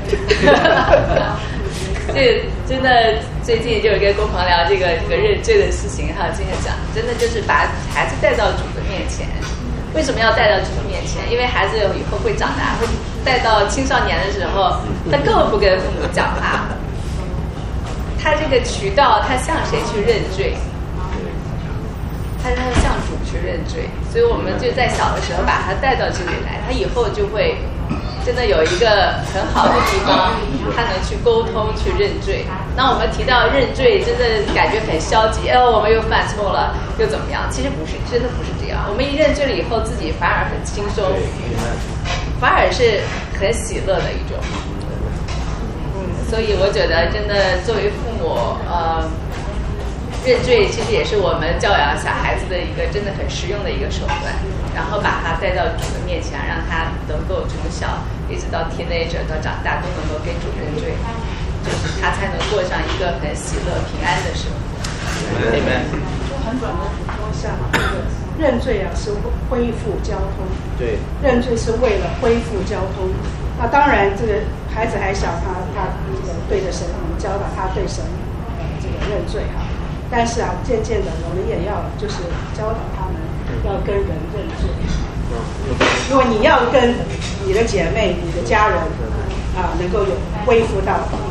这真的最近就是跟郭鹏聊这个认罪的事情，还有今天讲，真的就是把孩子带到主的面前。为什么要带到主的面前？因为孩子以后会长大，会带到青少年的时候，他根本不跟父母讲话。他这个渠道，他向谁去认罪？他向主去认罪。所以我们就在小的时候把他带到这里来，他以后就会真的有一个很好的地方，他能去沟通、去认罪。那我们提到认罪，真的感觉很消极，我们又犯错了，又怎么样？其实不是，真的不是这样。我们一认罪了以后，自己反而很轻松，反而是很喜乐的一种。所以我觉得真的作为父母，认罪其实也是我们教养小孩子的一个真的很实用的一个手段，然后把他带到主的面前，让他能够从小一直到 teenager 到长大都能够跟主认罪，就是他才能过上一个很喜乐平安的生活。 就很短的补充一下，认罪是恢复交通， 对， 认罪是为了恢复交通。那当然，这个孩子还小，他这个对着神，我们教导他对神这个认罪哈。但是渐渐的，我们也要就是教导他们要跟人认罪。如果你要跟你的姐妹、你的家人能够有恢复到一个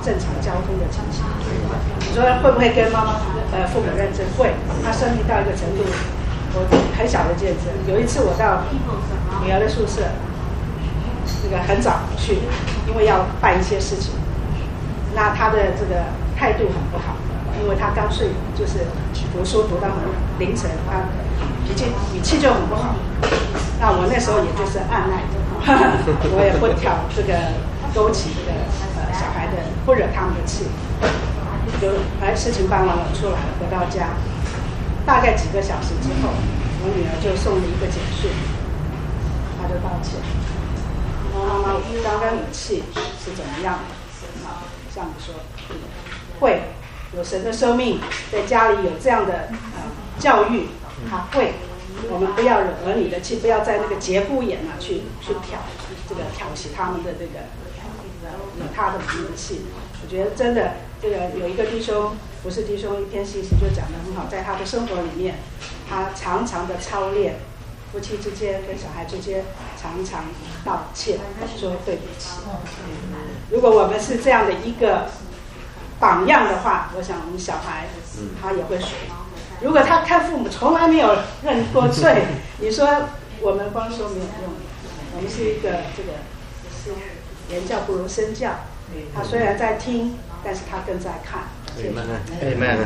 正常交通的情形。你说会不会跟父母认真？会。他生命到一个程度，我很小的见证。有一次我到女儿的宿舍，那个很早去，因为要办一些事情。那他的这个态度很不好，因为他刚睡，就是读书读到很凌晨，他语气就很不好。那我那时候也就是按耐着，我也不挑这个勾起这个小孩的，不惹他们的气。就事情办完了出来了，回到家，大概几个小时之后，我女儿就送了一个简讯，她就道歉。妈妈，我刚刚语气是怎么样的？像你说，会有神的生命在家里有这样的教育，他会。我们不要惹儿女的气，不要在那个节骨眼去挑起他们的这个惹他的气。我觉得真的这个有一个弟兄，不是弟兄，一篇信息就讲得很好，在他的生活里面，他常常的操练，夫妻之间跟小孩之间常常道歉，说对不起。如果我们是这样的一个榜样的话，我想我们小孩他也会学。如果他看父母从来没有认过罪，你说我们光说没有用。我们是一个这个是言教不如身教，他虽然在听，但是他更在看。 Amen。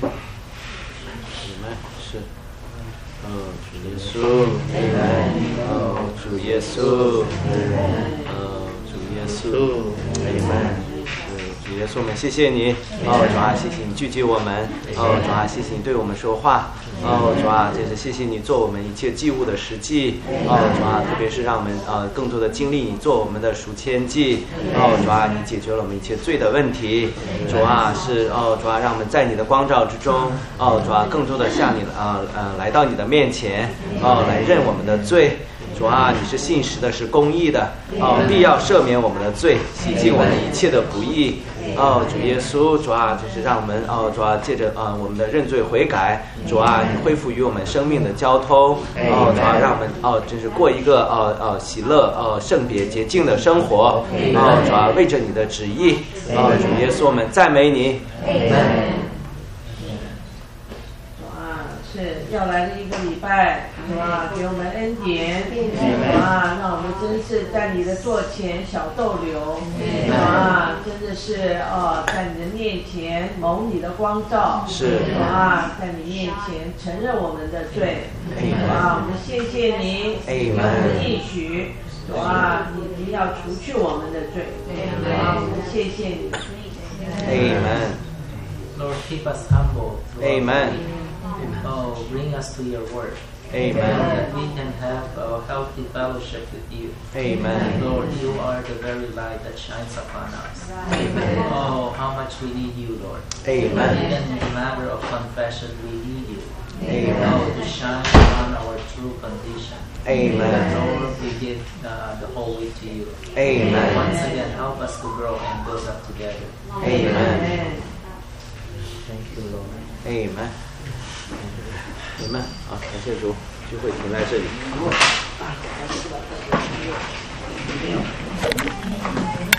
是。主耶稣。主耶稣。主耶稣。Amen。主耶稣，我们谢谢你，主啊，谢谢你聚集我们，主啊，谢谢你对我们说话，主啊，这是谢谢你做我们一切祭物的实际，主啊，特别是让我们更多的经历你做我们的赎愆祭，主啊，你解决了我们一切罪的问题，主啊是主啊，让我们在你的光照之中，主啊，更多的向你来到你的面前，来认我们的罪。主啊，你是信实的，是公义的，必要赦免我们的罪，洗净我们一切的不义。主耶稣，主啊，就是让我们主啊，借着我们的认罪悔改，主啊，你恢复与我们生命的交通，主啊，让我们真是过一个喜乐圣别洁净的生活，主啊，为着你的旨意，主耶稣，我们赞美你。 是要来的一个礼拜，是吧？给我们恩典，啊，让我们真是在你的座前小逗留，啊，真的是在你的面前蒙你的光照， 是啊，在你面前承认我们的罪，啊，我们谢谢你，我们应许，啊，你一定要除去我们的罪，啊，我们谢谢你 Amen. Lord, keep us humble. Amen. Bring us to your word. Amen. That we can have a healthy fellowship with you. Amen. Lord, you are the very light that shines upon us. Amen. Oh, how much we need you, Lord. Amen. Even in the matter of confession, we need you. Amen. Oh, to shine upon our true condition. Amen. Lord, we give the whole week to you. Amen. Once again, help us to grow and build up together. Amen. Thank you, Lord. Amen. Amen. 好，感谢主，聚会停在这里。